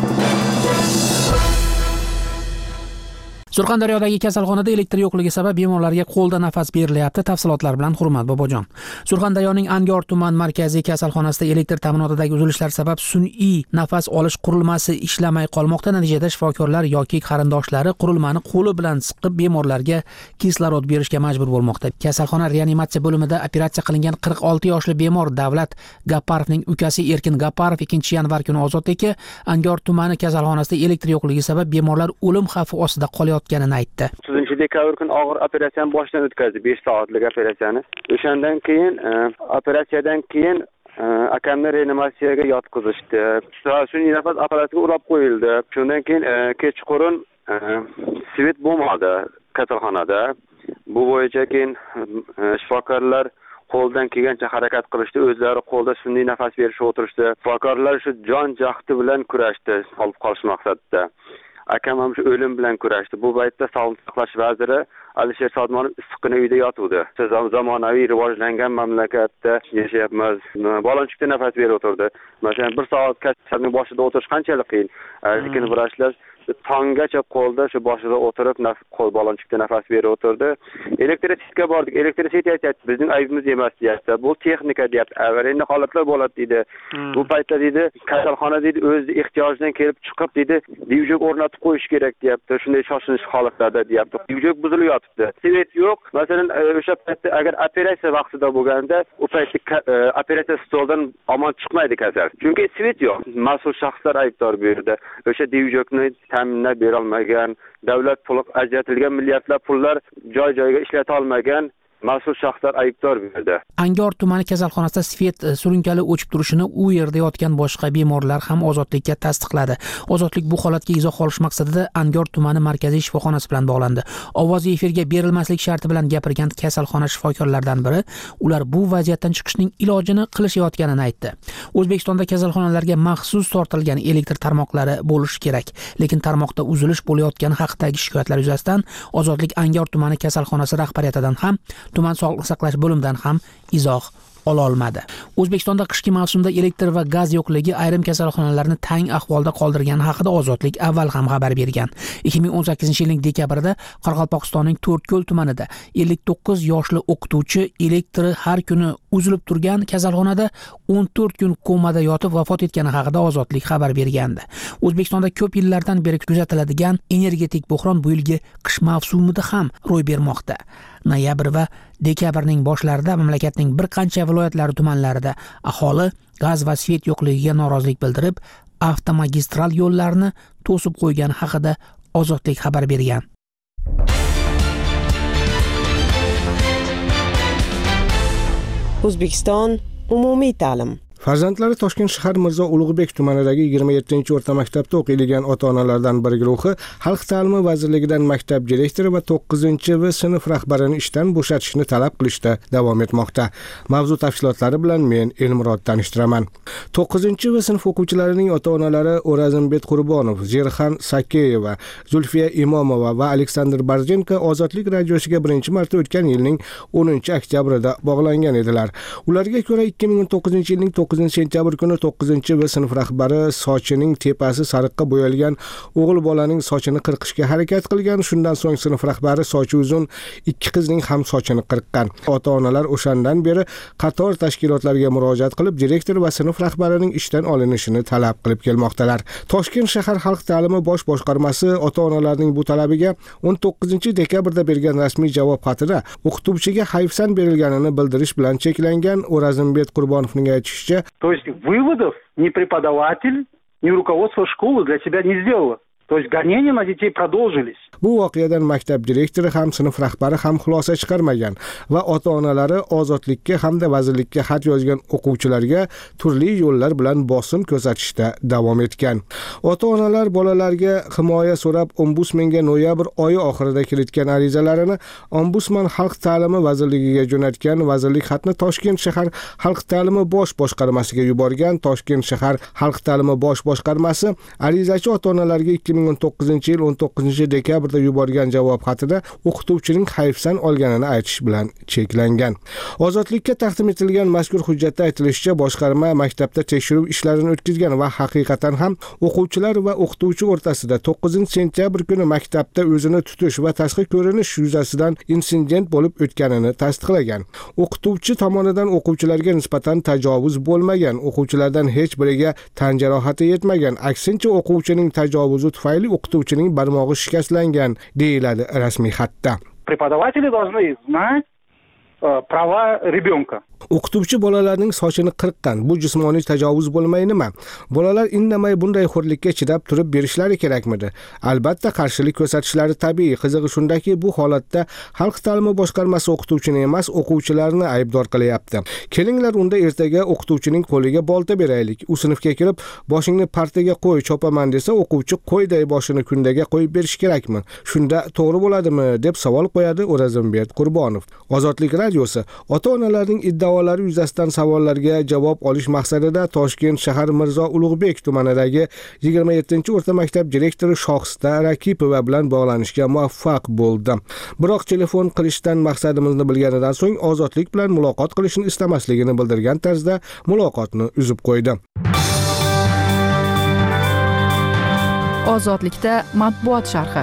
Surxondaryodagi kasalxonada elektr yo'qligi sabab bemorlarga qo'lda nafas berilyapti. Tafsilotlar bilan Hurmat Bobojon. Surxondaryoning Angor tuman markaziy kasalxonasida elektr ta'minotidagi uzilishlar sabab sun'iy nafas olish qurilmasi ishlamay qolmoqda. Natijada shifokorlar yoki qarindoshlari qurilmani qo'li bilan siqib bemorlarga kislorod berishga majbur bo'lmoqda. Kasalxona reanimatsiya bo'limida operatsiya qilingan 46 yoshli bemor Davlat Gaparovning ukasi Erkin Gaparov 2 yanvar kuni Ozodlikka Angor tumani kasalxonasida elektr yo'qligi sabab bemorlar o'lim xavfi ostida qolayotganini aytdi. 3-dekabr kuni og'ir operatsiyani boshdan o'tkazdi, 5 soatlik operatsiyani. O'shandan keyin operatsiyadan keyin akamni reanimatsiyaga yotqizishdi. Sun'iy nafas apparatiga ulab qo'yildi. Shundan keyin kechqurun svet bo'lmadi kasalxonada. Bu bo'yicha keyin shifokorlar qo'ldan kelgancha harakat qilishdi, o'zlari qo'lda sun'iy nafas berishga o'tirishdi. Shifokorlar shu jon jahdi bilan kurashdi, olib qolish maqsadida. Akam ham shu o'lim bilan kurashdi. Bu paytda Sog'liqni saqlash vaziri Alisher Sodmonov issiqqina uyda yotuvdi. Zamonaviy rivojlangan mamlakatda yashayapmiz. Balonchikda nafas berib o'tirdi. Masalan, 1 soat kasalning boshida o'tirish qanchalik qiyin. Lekin vrachlar tonggacha qo'lda shu boshida o'tirib qo'l balonchikda nafas berib o'tirdi. Elektritsitga bordik. Elektritsitga aytdi, bizning aybimiz emas deyapti. Bu texnika deyapti. Avariya holatlar bo'ladi dedi. Bu paytda dedi, kasalxona dedi, o'z ehtiyojidan kelib chiqib dedi, divjok o'rnatib qo'yish kerak deyapti. Shunday shoshilinch holatlarda deyapti. Divjok buzilib yotibdi. Svet yo'q. Masalan, o'sha paytda agar operatsiya vaqtida bo'lganda, u paytda operatsiya stoldan omon chiqmaydi kasal. Chunki svet yo'q. Mas'ul shaxslar aybdor bu yerda. O'sha divjokni ta'minlab bera olmagan, davlat puli ajratilgan milliardlab pullar joy-joyiga ishlata olmagan mas'ul shaxslar aybdor bo'ldi. Angor tumani kasalxonasida svet surunkali o'chib turishini u yerda yotgan boshqa bemorlar ham Ozodlikka tasdiqladi. Ozodlik bu holatga izoh olish maqsadida Angor tumani markaziy shifoxonasi bilan bog'landi. Ovoz efirga berilmaslik sharti bilan gapirgan kasalxona shifokorlaridan biri ular bu vaziyatdan chiqishning ilojini qilishayotganini aytdi. O'zbekistonda kasalxonalarga maxsus tortilgan elektr tarmoqlari bo'lishi kerak, lekin tarmoqda uzilish bo'layotgani haqidagi shikoyatlar yuzasidan Ozodlik Angor tumani kasalxonasi rahbariyatidan ham tuman sog'liqni saqlash bo'limidan ham izoh ola olmadi. O'zbekistonda qishki mavsumda elektr va gaz yo'qligi ayrim kasalxonalarni tang ahvolda qoldirgani haqida Ozodlik avval ham xabar bergan. 2018-yilning dekabrida Qoraqalpog'istonning To'rtko'l tumanida 59 yoshli o'qituvchi elektri har kuni uzilib turgan kasalxonada 14 kun komada yotib vafot etgani haqida Ozodlik xabar bergandi. O'zbekistonda ko'p yillardan beri kuzatiladigan energetik buhron bu yilgi qish mavsumida ham ro'y bermoqda. Noyabr va dekabrning boshlarida mamlakatning bir qancha viloyatlari tumanlarida aholi gaz va svet yo'qligiga norozilik bildirib, avtomagistral yo'llarni to'sib qo'ygani haqida Ozodlik xabar bergan. O'zbekiston umumiy ta'lim. Farzandlari Toshkent shahar Mirzo Ulug'bek tumanidagi 27-o'rta maktabda o'qiydigan ota-onalardan bir guruhi Xalq ta'limi vazirligidan maktab direktori va 9-V sinf rahbarini ishdan bo'shatishni talab qilishda davom etmoqda. Mavzu tafsilotlari bilan men Elmurod tanishtiraman. 9-V sinf o'quvchilarining ota-onalari O'razimbek Qurbonov, Zerxan Sakeyeva, Zulfiya Imomova va Aleksandr Barjenko Ozodlik radiosiga birinchi marta o'tgan yilning 10-oktyabrida bog'langan edilar. Ularga ko'ra 2019-yilning 9-sentyabr kuni 9-V sinf rahbari sochining tepasi sariqqa bo'yalgan o'g'il bolaning sochini qirqishga harakat qilgan. Shundan so'ng sinf rahbari sochi uzun ikki qizning ham sochini qirqqan. Ota-onalar o'shandan beri qator tashkilotlarga murojaat qilib, direktor va sinf rahbarining ishdan olinishini talab qilib kelmoqdalar. Toshkent shahar xalq ta'limi bosh boshqarmasi ota-onalarning bu talabiga 19-dekabrda bergan rasmiy javob xatida o'qituvchiga hayfsan berilganini bildirish bilan cheklangan. O'razimbek Qurbonovning aytishicha, то есть выводов ни преподаватель, ни руководство школы для себя не сделало. То есть гонения на детей продолжились. Bu voqeadan maktab direktori ham sinf rahbari ham xulosa chiqarmagan va ota-onalari ozodlikka hamda vazirlikka xat yozgan o'quvchilarga turli yo'llar bilan bosim ko'rsatishda davom etgan. Ota-onalar bolalarga himoya so'rab ombudsmenga noyabr oyi oxirida kiritgan arizalarini ombudsman xalq ta'limi vazirligiga jo'natgan. Vazirlik xatni Toshkent shahar xalq ta'limi bosh boshqarmasiga yuborgan. Toshkent shahar xalq ta'limi bosh boshqarmasi arizachi ota-onalarga 2019-yil 19-dekabrda yuborgan javob xatida o'qituvchining hayfsan olganini aytish bilan cheklangan. Ozodlikka taqdim etilgan mazkur hujjatda aytilishicha, boshqarma maktabda tekshiruv ishlarini o'tkazgan va haqiqatan ham o'quvchilar va o'qituvchi o'rtasida 9-sentyabr kuni maktabda o'zini tutish va tashqi ko'rinish yuzasidan insident bo'lib o'tganini tasdiqlagan. O'qituvchi tomonidan o'quvchilarga nisbatan tajovuz bo'lmagan, o'quvchilardan hech biriga tan jarohati yetmagan. Aksincha, o'quvchining tajovuzi tufayli o'qituvchining barmog'i shikastlangan, deyiladi rasmiy xatda. Преподаватели должны знать права ребенка. O'qituvchi bolalarning sochini qirqqan. Bu jismoniy tajovuz bo'lmay nima? Bolalar indamay bunday xo'rlikka chidab turib berishlari kerakmidi? Albatta qarshilik ko'rsatishlari tabiiy. Qizig'i shundaki, bu holatda xalq ta'limi boshqarmasi o'qituvchini emas, o'quvchilarni aybdor qilyapti. Kelinglar unda ertaga o'qituvchining qo'liga bolta beraylik. U sinfga kelib, boshingni partaga qo'y, chopaman desa, o'quvchi qo'yday boshini kundaga qo'yib berish kerakmi? Shunda to'g'ri bo'ladimi? deb savol qo'yadi O'razimbek Qurbonov. Ozodlik radiosi ota-onalarning iddaolari yuzasidan savollarga javob olish maqsadida Toshkent shahar Mirzo Ulug'bek tumanidagi 27-o'rta maktab direktori Shohista Rakipova bilan bog'lanishga muvaffaq bo'ldi. Biroq telefon qilishdan maqsadimizni bilganidan so'ng ozodlik bilan muloqot qilishni istamasligini bildirgan tarzda muloqotni uzib qo'ydi. Ozodlikda matbuot sharhi.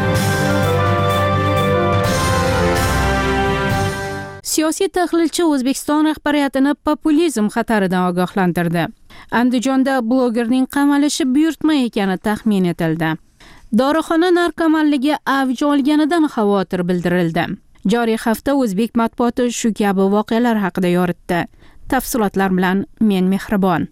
Siyosiy tahlilchi O'zbekiston rahbariyatini populizm xataridan ogohlantirdi. Andijonda blogerning qamalishi buyurtma ekani taxmin etildi. Dorixona narkomanligi avj olganidan xavotir bildirildi. Joriy hafta o'zbek matbuoti shu kabi voqealar haqida yoritdi. Tafsilotlar bilan men Mehribon.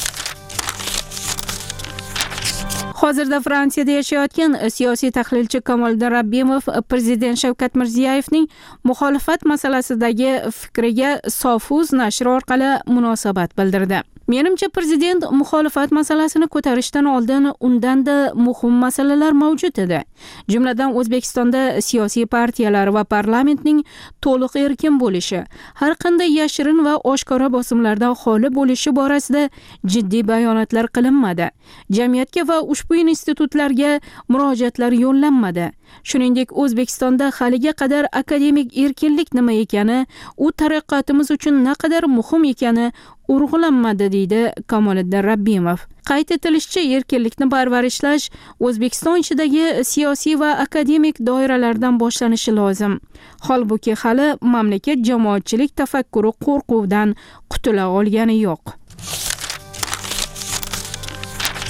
Hozirda Fransiyada yashayotgan siyosiy tahlilchi Kamoliddin Rabbimov prezident Shavkat Mirziyoyevning muxolifat masalasidagi fikriga Sofuz nashri orqali munosabat bildirdi. Menimcha prezident muxolifat masalasini ko'tarishdan oldin undanda muhim masalalar mavjud edi. Jumladan O'zbekistonda siyosiy partiyalar va parlamentning to'liq erkin bo'lishi, har qanday yashirin va oshkora bosimlardan xoli bo'lishi borasida jiddiy bayonotlar qilinmadi. Jamiyatga va ushbu institutlarga murojaatlar yo'llanmadi. Shuningdek, O'zbekistonda haliga qadar akademik erkinlik nima ekani, u taraqqiyotimiz uchun naqadar muhim ekani urg'ulanmadi, deydi Kamoliddin Rabbimov. Qayd etilishicha, erkinlikni parvarishlash O'zbekiston ichidagi siyosiy va akademik doiralardan boshlanishi lozim. Holbuki hali mamlakat jamoatchilik tafakkuri qo'rquvdan qutula olgani yo'q.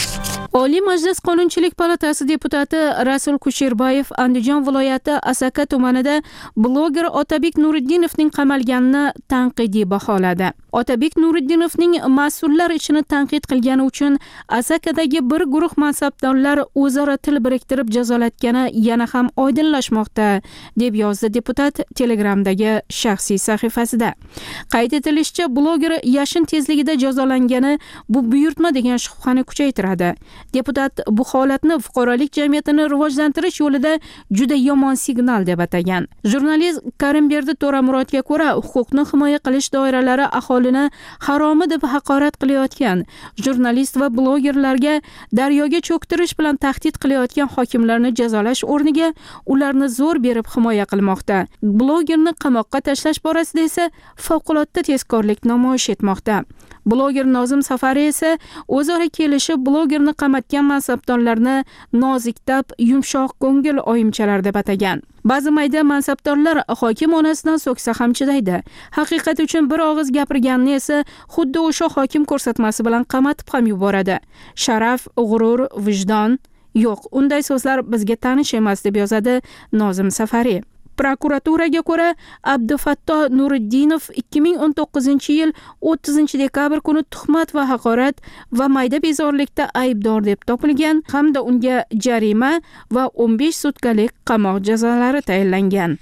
Oliy Majlis Qonunchilik palatasi deputati Rasul Kusherbayev Andijon viloyati Asaka tumanida bloger Otabek Nuriddinovning qamalganini tanqidiy baholadi. Otabek Nuriddinovning mas'ullar ishini tanqid qilgani uchun Asakadagi bir guruh mansabdorlar o'zaro til biriktirib jazolatgani yana ham oydinlashmoqda, deb yozdi deputat Telegramdagi shaxsiy sahifasida. Qayd etilishicha, bloger yashin tezligida jazolangani bu buyurtma degan shubhani kuchaytiradi. Deputat bu holatni fuqarolik jamiyatini rivojlantirish yo'lida juda yomon signal deb atagan. Jurnalist Karimberdi To'ramurodga ko'ra, huquqni himoya qilish doiralari aholini haromi deb haqorat qilayotgan, jurnalist va blogerlarga daryoga cho'ktirish bilan tahdid qilayotgan hokimlarni jazolash o'rniga ularni zo'r berib himoya qilmoqda. Blogerni qamoqqa tashlash borasida esa favqulodda tezkorlik namoyish etmoqda. Bloger Nozim Safari esa o'zaro kelishib blogerni qamatgan mansabdorlarni noziktab, yumshoq ko'ngil oyimchalar deb atagan. Ba'zi mayda mansabdorlar hokim onasidan so'ksa ham chidaydi. Haqiqat uchun bir og'iz gapirganni esa xuddi o'sha hokim ko'rsatmasi bilan qamatib ham yuboradi. Sharaf, g'urur, vijdon yo'q. Unday so'zlar bizga tanish emas, deb yozadi Nozim Safari. Prokuraturaga ko'ra, Abdufatto Nuriddinov 2019-yil 30-dekabr kuni tuhmat va haqorat va mayda bezorilikda aybdor deb topilgan hamda unga jarima va 15 sutkalik qamoq jazolari tayinlangan.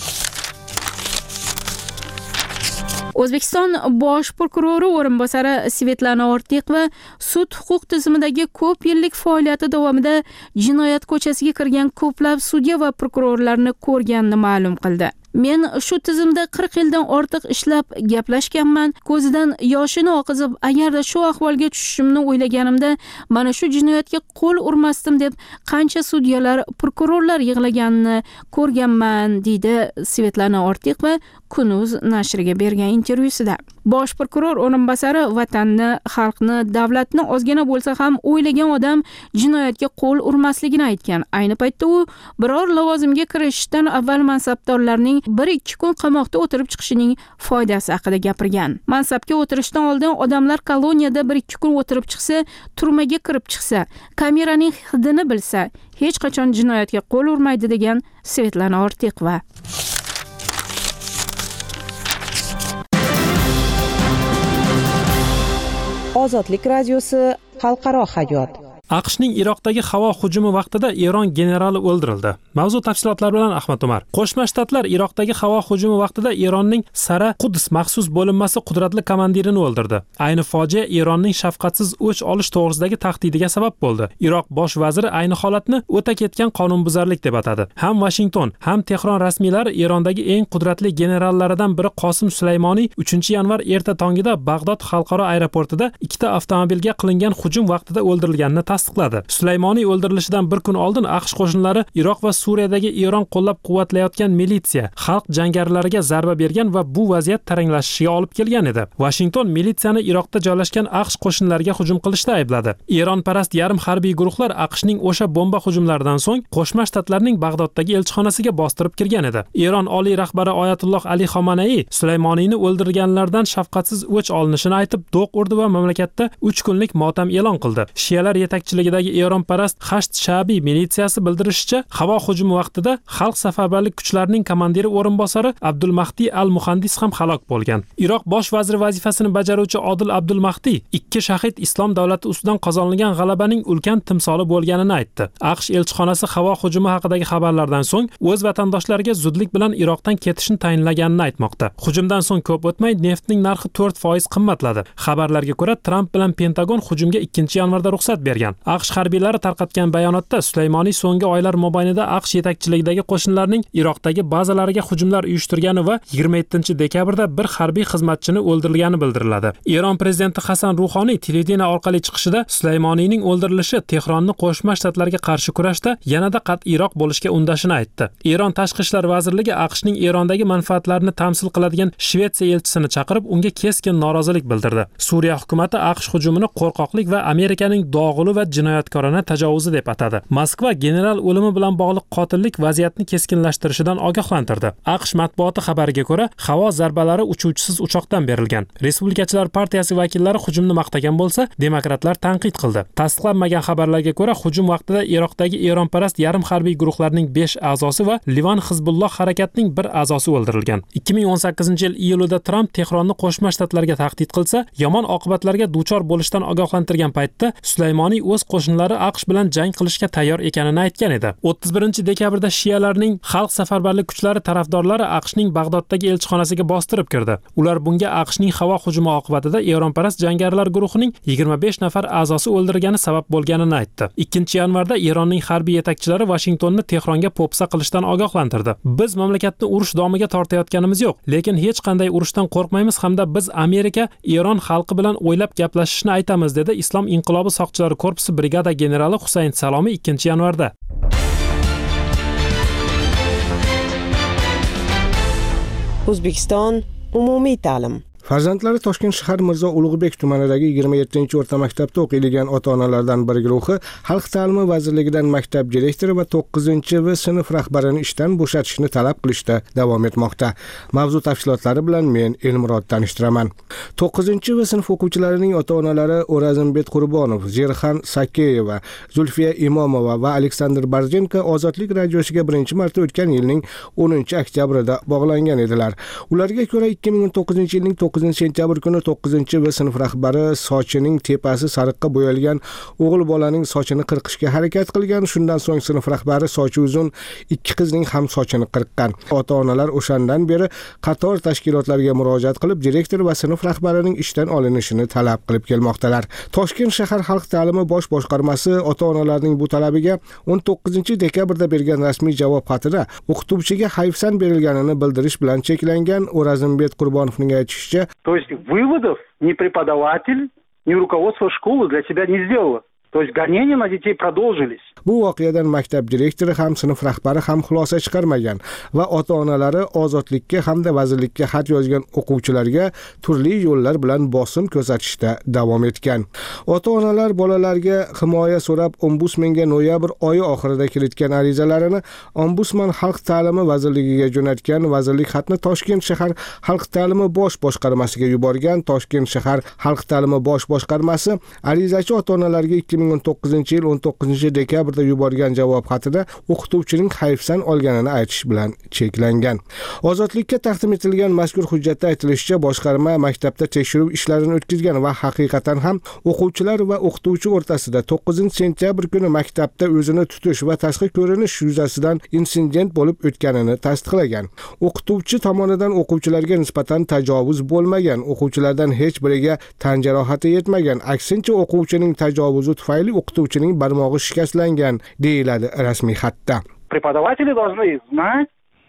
O'zbekiston bosh prokurori o'rinbosari Svetlana Ortiqova sud huquq tizimidagi ko'p yillik faoliyati davomida jinoyat ko'chasiga kirgan ko'plab sudya va prokurorlarni ko'rganini ma'lum qildi. Men shu tizimda 40 yildan ortiq ishlab gaplashganman. Ko'zidan yoshini oqizib, agarda shu ahvolga tushishimni o'ylaganimda mana shu jinoyatga qo'l urmasdim deb qancha sudyalar, prokurorlar yig'laganini ko'rganman, deydi Svetlana Ortiqova Kunuz nashriga bergan intervyusida. Bosh prokuror o'rinbosari vatanni, xalqni, davlatni ozgina bo'lsa ham o'ylagan odam jinoyatga qo'l urmasligini aytgan. Ayni paytda u biror lavozimga kirishdan avval mansabdorlarning 1-2 kun qamoqda o'tirib chiqishining foydasi haqida gapirgan. Mansabga o'tirishdan oldin odamlar koloniyada 1-2 kun o'tirib chiqsa, turmaga kirib chiqsa, kameraning hidini bilsa, hech qachon jinoyatga qo'l urmaydi, degan Svetlana Ortiqova. Ozodlik radiosi xalqaro hayot. AQShning Iroqdagi havo hujumi vaqtida Eron generali o'ldirildi. Mavzu tafsilotlari bilan Ahmad Umar. Qo'shma Shtatlar Iroqdagi havo hujumi vaqtida Eronning Sara Quds maxsus bo'linmasi qudratli komandirini o'ldirdi. Ayni fojia Eronning shafqatsiz o'ch olish to'g'risidagi tahdidiga sabab bo'ldi. Iroq bosh vaziri ayni holatni o'ta ketgan qonunbuzarlik deb atadi. Ham Washington, ham Tehron rasmiylari Erondagi eng qudratli generallaridan biri Qosim Sulaymoniy 3-yanvar erta tongida Bag'dod xalqaro aeroportida ikkita avtomobilga qilingan hujum vaqtida o'ldirilganini tasdiqladi. Sulaymoniy o'ldirilishidan bir kun oldin AQSh qo'shinlari Iroq va Suriyadagi Eron qo'llab-quvvatlayotgan militsiya, xalq jangarilariga zarba bergan va bu vaziyat taranglashishiga olib kelgan edi. Washington militsiyani Iroqda joylashgan AQSh qo'shinlariga hujum qilishda aybladi. Eronparast yarim harbiy guruhlar AQShning o'sha bomba hujumlaridan so'ng Qo'shma Shtatlarning Bag'doddagi elchixonasiga bostirib kirgan edi. Eron oliy rahbari Oyatulloh Ali Xomanaiy Sulaymoniyni o'ldirganlardan shafqatsiz o'ch olinishini aytib, do'q urdi va mamlakatda 3 kunlik motam e'lon qildi. Shialar yetakchiligidagi Eronparast Hasht Sha'biy militsiyasi bildirishicha, havo hujumi vaqtida xalq safarbarlik kuchlarining komandiri o'rinbosari Abdulmahdi al-Muhandis ham halok bo'lgan. Iroq bosh vaziri vazifasini bajaruvchi Odil Abdulmahdi 2 shahid islom davlati ustidan qozonilgan g'alabaning ulkan timsoli bo'lganini aytdi. AQSh elchixonasi havo hujumi haqidagi xabarlardan so'ng o'z vatandoshlariga zudlik bilan Iroqdan ketishni tayinlaganini aytmoqda. Hujumdan so'ng ko'p o'tmay neftning narxi 4% qimmatladi. Xabarlarga ko'ra, Tramp bilan Pentagon hujumga 2-yanvarda ruxsat bergan. AQSh harbiylari tarqatgan bayonotda Sulaymoniy so'nggi oylar mobaynida AQSh yetakchiligidagi qo'shinlarning Iroqdagi bazalariga hujumlar uyushtirgani va 27-dekabrda bir harbiy xizmatchini o'ldirilgani bildiriladi. Eron prezidenti Hasan Ruhoniy televideniya orqali chiqishida Sulaymoniyning o'ldirilishi Tehronni Qo'shma Shtatlarga qarshi kurashda yanada qat'iyroq bo'lishga undashini aytdi. Eron tashqi ishlar vazirligi AQShning Erondagi manfaatlarini tamsil qiladigan Shvetsiya elchisini chaqirib, unga keskin norozilik bildirdi. Suriya hukumatı AQSh hujumini qo'rqoqlik va Amerikaning dog'uli va va jinoyatkorona tajovuzi deb atadi. Moskva general o'limi bilan bog'liq qotillik vaziyatni keskinlashtirishidan ogohlantirdi. AQSh matbuoti xabariga ko'ra, havo zarbalari uchuvchisiz uchoqdan berilgan. Respublikachilar partiyasi vakillari hujumni maqtagan bo'lsa, demokratlar tanqid qildi. Tasdiqlanmagan xabarlarga ko'ra, hujum vaqtida Iroqdagi Eronparast yarim harbiy guruhlarning 5 a'zosi va Livan Hizbulloh harakatining 1 a'zosi o'ldirilgan. 2018-yil iyulida Tramp Tehronni Qo'shma Shtatlarga tahdid qilsa, yomon oqibatlarga duchor bo'lishdan ogohlantirgan paytda Sulaymoniy o'z qo'shinlari AQSh bilan jang qilishga tayyor ekanini aytgan edi. 31-dekabrda shiyalarning Xalq safarbarlik kuchlari tarafdorlari AQShning Bag'doddagi elchixonasiga bostirib kirdi. Ular bunga AQShning havo hujumi oqibatida Eronparast jangarilar guruhining 25 nafar a'zosi o'ldirilgani sabab bo'lganini aytdi. 2-yanvarda Eronning harbiy yetakchilari Washingtonni Tehronga po'pisa qilishdan ogohlantirdi. Biz mamlakatni urush domiga tortayotganimiz yo'q, lekin hech qanday urushdan qo'rqmaymiz hamda biz Amerika Eron xalqi bilan o'ylab gaplashishni aytamiz, dedi Islom inqilobi soqchilari korpusi brigada generali Husayn Salomiy 2-yanvarda. O'zbekiston umumiy ta'lim. Farzandlari Toshkent shahar Mirzo Ulug'bek tumanidagi 27-o'rta maktabda o'qiydigan ota-onalardan bir guruhi Xalq ta'limi vazirligidan maktab direktori va 9-v sinf rahbarini ishdan bo'shatishni talab qilishda davom etmoqda. Mavzu tafsilotlari bilan men Elmurod tanishtiraman. 9-v sinf o'quvchilarining ota-onalari O'razimbek Qurbonov, Zerxan Sakeyeva, Zulfiya Imomova va Aleksandr Barjenko Ozodlik radiosiga birinchi marta o'tgan yilning 10-oktyabrida bog'langan edilar. Ularga ko'ra 2019-yilning 9-sentyabr kuni 9-v sinf rahbari sochining tepasi sariqqa bo'yalgan o'g'il bolaning sochini qirqishga harakat qilgan. Shundan so'ng sinf rahbari sochi uzun 2 qizning ham sochini qirqqan. Ota-onalar o'shandan beri qator tashkilotlarga murojaat qilib, direktor va sinf rahbarining ishdan olinishini talab qilib kelmoqdalar. Toshkent shahar xalq ta'limi bosh boshqarmasi ota-onalarning bu talabiga 19-dekabrda bergan rasmiy javob xatida o'qituvchiga hayfsan berilganini bildirish bilan cheklangan. O'razimbek Qurbonovning aytishicha, то есть выводов ни преподаватель, ни руководство школы для себя не сделало. То есть гонения на детей продолжились. Bu voqeadan maktab direktori ham sinf rahbari ham xulosa chiqarmagan va ota-onalari ozodlikka hamda vazirlikka xat yozgan o'quvchilarga turli yo'llar bilan bosim ko'rsatishda davom etgan. Ota-onalar bolalarga himoya so'rab Ombudsmanga noyabr oyi oxirida kiritgan arizalarini Ombudsman Xalq ta'limi vazirligiga jo'natgan. Vazirlik xatni Toshkent shahar Xalq ta'limi bosh boshqarmasiga yuborgan. Toshkent shahar Xalq ta'limi bosh boshqarmasi arizachi ota-onalarga 2019-yil 19-dekabrda yuborgan javob xatida o'qituvchining hayfsan olganini aytish bilan cheklangan. Ozodlikka taqdim etilgan mazkur hujjatda aytilishicha, boshqarma maktabda tekshiruv ishlarini o'tkazgan va haqiqatan ham o'quvchilar va o'qituvchi o'rtasida 9-sentyabr kuni maktabda o'zini tutish va tashqi ko'rinish yuzasidan insident bo'lib o'tganini tasdiqlagan. O'qituvchi tomonidan o'quvchilarga nisbatan tajovuz bo'lmagan, o'quvchilardan hech biriga tan jarohati yetmagan. Aksincha, o'quvchining tajovuzi tufayli o'qituvchining barmog'i shikastlangan, deyiladi rasmiy xatda. Преподаватели должны знать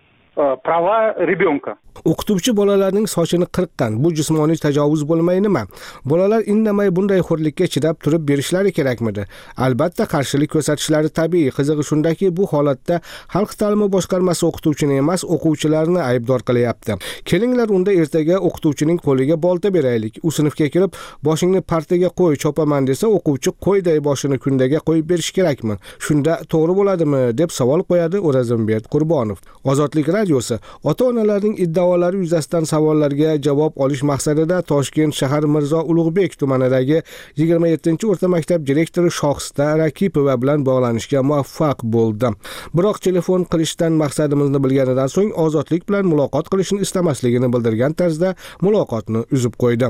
права ребенка. O'qituvchi bolalarning sochini qirqqan. Bu jismoniy tajovuz bo'lmay nima? Bolalar indamay bunday xo'rlikka chidab turib berishlari kerakmidi? Albatta qarshilik ko'rsatishlari tabiiy. Qizig'i shundaki, bu holatda Xalq ta'limi boshqarmasi o'qituvchini emas, o'quvchilarni aybdor qilyapti. Kelinglar unda ertaga o'qituvchining qo'liga bolta beraylik. U sinfga kelib, boshingni partaga qo'y, chopaman desa, o'quvchi qo'yday boshini kundaga qo'yib berish kerakmi? Shunda to'g'ri bo'ladimi, deb savol qo'yadi O'razimbek Qurbonov. Ozodlik radiosi ota-onalarning iddaolari yuzasidan savollarga javob olish maqsadida Toshkent shahar Mirzo Ulug'bek tumanidagi 27-o'rta maktab direktori Shohista Rakipova bilan bog'lanishga muvaffaq bo'ldi. Biroq telefon qilishdan maqsadimizni bilganidan so'ng ozodlik bilan muloqot qilishni istamasligini bildirgan tarzda muloqotni uzib qo'ydi.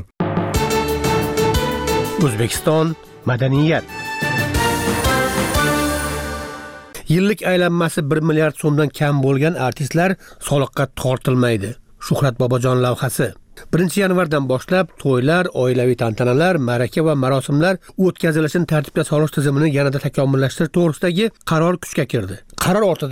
O'zbekiston madaniyat. Yillik aylanmasi 1 milliard so'mdan kam bo'lgan artistlar soliqqa tortilmaydi. Shuhrat Bobojon lavhasi. 1-yanvardan boshlab to'ylar, oilaviy tantanalar, ma'raka va marosimlar o'tkazilishini tartibga solish tizimini yanada takomillashtirish to'g'risidagi qaror kuchga kirdi. Qaror ortidan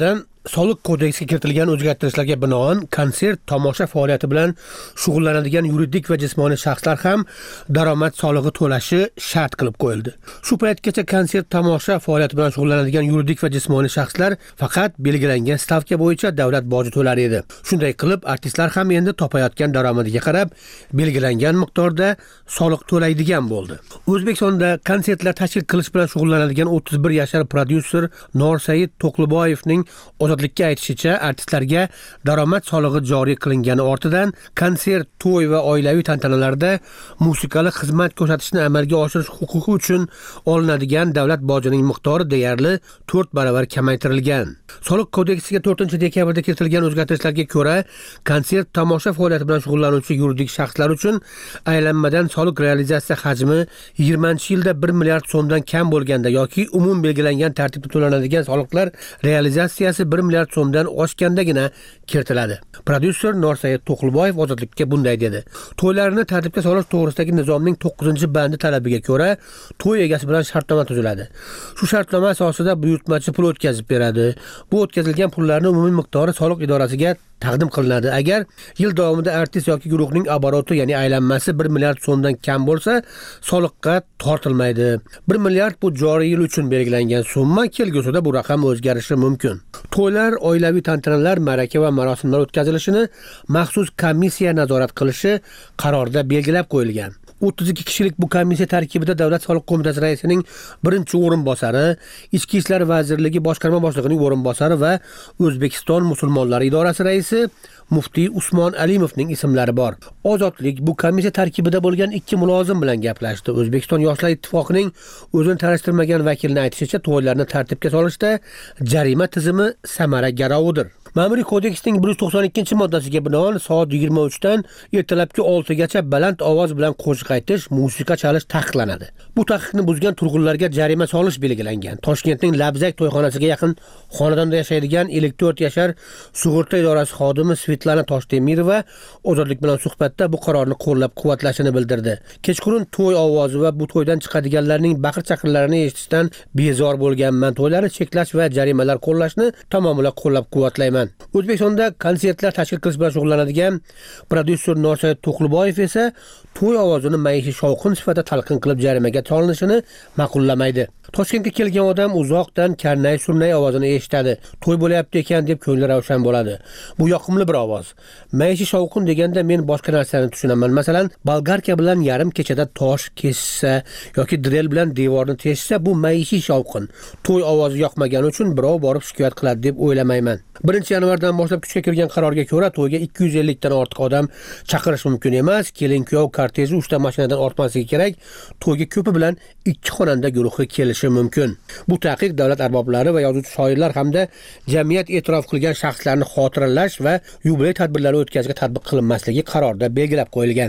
Soliq kodeksiga kiritilgan o'zgartirishlarga binoan konsert, tomosha faoliyati bilan shug'ullanadigan yuridik va jismoniy shaxslar ham daromad solig'i to'lashi shart qilib qo'yildi. Shu paytgacha konsert, tomosha faoliyati bilan shug'ullanadigan yuridik va jismoniy shaxslar faqat belgilangan stavka bo'yicha davlat boji to'lar edi. Shunday qilib, artistlar ham endi topayotgan daromadiga qarab belgilangan miqdorda soliq to'laydigan bo'ldi. O'zbekistonda konsertlar tashkil qilish bilan shug'ullanadigan 31 yashar prodyuser Norsaid To'qliboyevning ozodlikka aytishicha, artistlarga daromad solig'i joriy qilingani ortidan konsert, to'y va oilaviy tantanalarda musiqali xizmat ko'rsatishni amalga oshirish huquqi uchun olinadigan davlat bojining miqdori deyarli 4 baravar kamaytirilgan. Soliq kodeksiga 4-dekabrda kiritilgan o'zgartirishlarga ko'ra, konsert, tomosha faoliyati bilan shug'ullanuvchi yuridik shaxslar uchun aylanmadan soliq realizatsiya hajmi 20-yilda 1 milliard so'mdan kam bo'lganda yoki umum belgilangan tartibda to'lanadigan soliqlar realizatsiyasi 1 milliard so'mdan oshgandagina kiritiladi. Prodyuser Norsaid To'qliboyev ozodlikka bunday dedi. To'ylarni tartibga solish to'g'risidagi nizomning 9-bandi talabiga ko'ra, to'y egasi bilan shartnoma tuziladi. Shu shartnoma asosida buyurtmachi pul o'tkazib beradi. Bu o'tkazilgan pullarning umumiy miqdori soliq idorasiga taqdim qilinadi. Agar yil davomida artist yoki guruhning oboroti, ya'ni aylanmasi 1 milliard so'mdan kam bo'lsa, soliqqa tortilmaydi. 1 milliard bu joriy yil uchun belgilangan summa, kelgusida bu raqam o'zgarishi mumkin. To'ylar, oilaviy tantanalar, ma'raka va marosimlar o'tkazilishini maxsus komissiya nazorat qilishi qarorda belgilab qo'yilgan. 32 kishilik bu komissiya tarkibida Davlat soliq qo'mitasi raisining birinchi o'rinbosari, Ichki ishlar vazirligi boshqarma boshlig'ining o'rinbosari va O'zbekiston musulmonlari idorasi raisi Muftiy Usmon Alimovning ismlari bor. Ozodlik bu komissiya tarkibida bo'lgan 2 mulozim bilan gaplashdi. O'zbekiston Yoshlar ittifoqining o'zini tanishtirmagan vakilining aytishicha, to'ylarni tartibga solishda jarima tizimi samara garovidir. Ma'muriy kodeksning 192-moddasiga binoan soat 23 dan ertalabki 6 gacha baland ovoz bilan qo'shiq aytish, musiqa chalish taqiqlanadi. Bu taqiqni buzgan turg'unlarga jarima solish belgilangan. Toshkentning Labzak to'yxonasiga yaqin xonadonda yashaydigan 54 yashar sug'urta idorasi xodimi Svetlana Toshdemirova ozodlik bilan suhbatda bu qarorni qo'llab-quvvatlashini bildirdi. Kechqurun to'y ovozi va bu to'ydan chiqadiganlarning baqir-chaqirlarini eshitishdan bezor bo'lganman. To'ylarni cheklash va jarimalar qo'llashni tamomila qo'llab-quvvatlayman. O'zbekistonda konsertlar tashkil qilish bilan shug'ullanadigan prodyuser Norsaid To'qliboyev esa to'y ovozini maishiy shovqin sifatida talqin qilib jarimaga solinishini ma'qullamaydi. Toshkentga kelgan odam uzoqdan karnay-surnay ovozini eshitadi. To'y bo'layapti ekan deb ko'ngli ravshan bo'ladi. Bu yoqimli bir ovoz. Maishiy shovqin deganda men boshqa narsani tushunaman. Masalan, bolgarka bilan yarim kechada tosh kessa yoki drill bilan devorni teshsa, bu maishiy shovqin. To'y ovozi yoqmagani uchun birov borib shikoyat qiladi deb o'ylamayman. 1-yanvardan boshlab kuchga kirgan qarorga ko'ra, to'yga 250 dan ortiq odam chaqirish mumkin emas. Kelin-kuyov korteji 3 ta mashinadan ortmasligi kerak. To'yga ko'pi bilan 2 xonanda guruhi kelishi mumkin. Bu taqiq davlat arboblari va yozuvchi shoirlar hamda jamiyat e'tirof qilgan shaxslarni xotiralash va yubiley tadbirlari o'tkazishga tatbiq qilinmasligi qarorda belgilab qo'yilgan.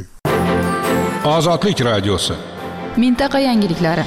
Ozodlik radiosi. Mintaqa yangiliklari.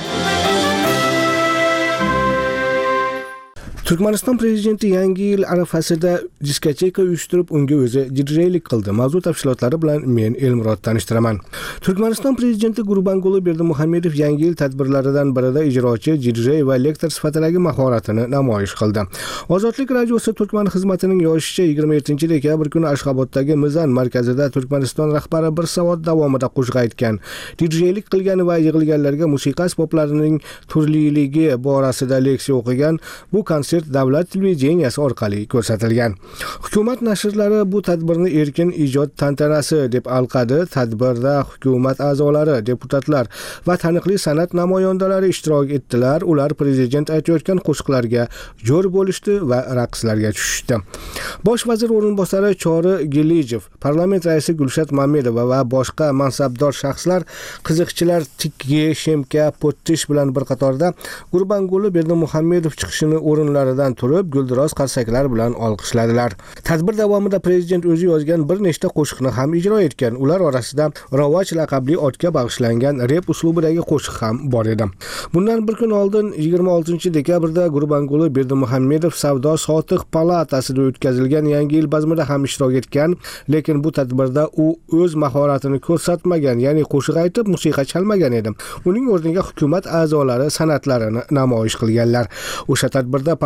Turkmaniston prezidenti yangi yil arafasida diskoteka uyushtirib, unga o'zi DJ-lik qildi. Mavzu tafsilotlari bilan men Elmurod tanishtiraman. Turkmaniston prezidenti Gurbanguli Berdimuhamedov yangi yil tadbirlaridan birida ijrochi, DJ va lektor sifatidagi mahoratini namoyish qildi. Ozodlik radiosi Turkman xizmatining yozishicha 27-dekabr kuni Ashxoboddagi Mizan markazida Turkmaniston rahbari 1 soat davomida qo'shiq aytgan, DJ-lik qilgan va yig'ilganlarga musiqa asboblarining turliligi borasida leksiya o'qigan. Bu konsert davlat televideniyasi orqali ko'rsatilgan. Hukumat nashrlari bu tadbirni erkin ijod tantanasi deb alqadi. Tadbirda hukumat a'zolari, deputatlar va taniqli san'at namoyandalari ishtirok etdilar. Ular prezident aytayotgan qo'shiqlarga jo'r bo'lishdi va raqslarga tushishdi. Bosh vazir o'rinbosari Chori Gelijev, parlament raisi Gulshat Mamedova va boshqa mansabdor shaxslar, qiziqchilar Tikki, Shemka, Pottish bilan bir qatorda Gurbanguli Berdimuhamedov chiqishini o'rinlaridan turib, guldiroz qarsaklar bilan olqishladilar. Tadbir davomida prezident o'zi yozgan bir nechta qo'shiqni ham ijro etgan. Ular orasida Ravach laqabli otga bag'ishlangan rep uslubidagi qo'shiq ham bor edi. Bundan bir kun oldin 26-dekabrda Gurbanguli Berdimuhamedov Savdo sotiq palatasida o'tkazilgan yangi yil bazmida ham ishtirok etgan, lekin bu tadbirda u o'z mahoratini ko'rsatmagan, ya'ni qo'shiq aytib, musiqa chalmagan edi. Uning o'rniga hukumat a'zolari san'atlarini namoyish qilganlar. O'sha tadbirda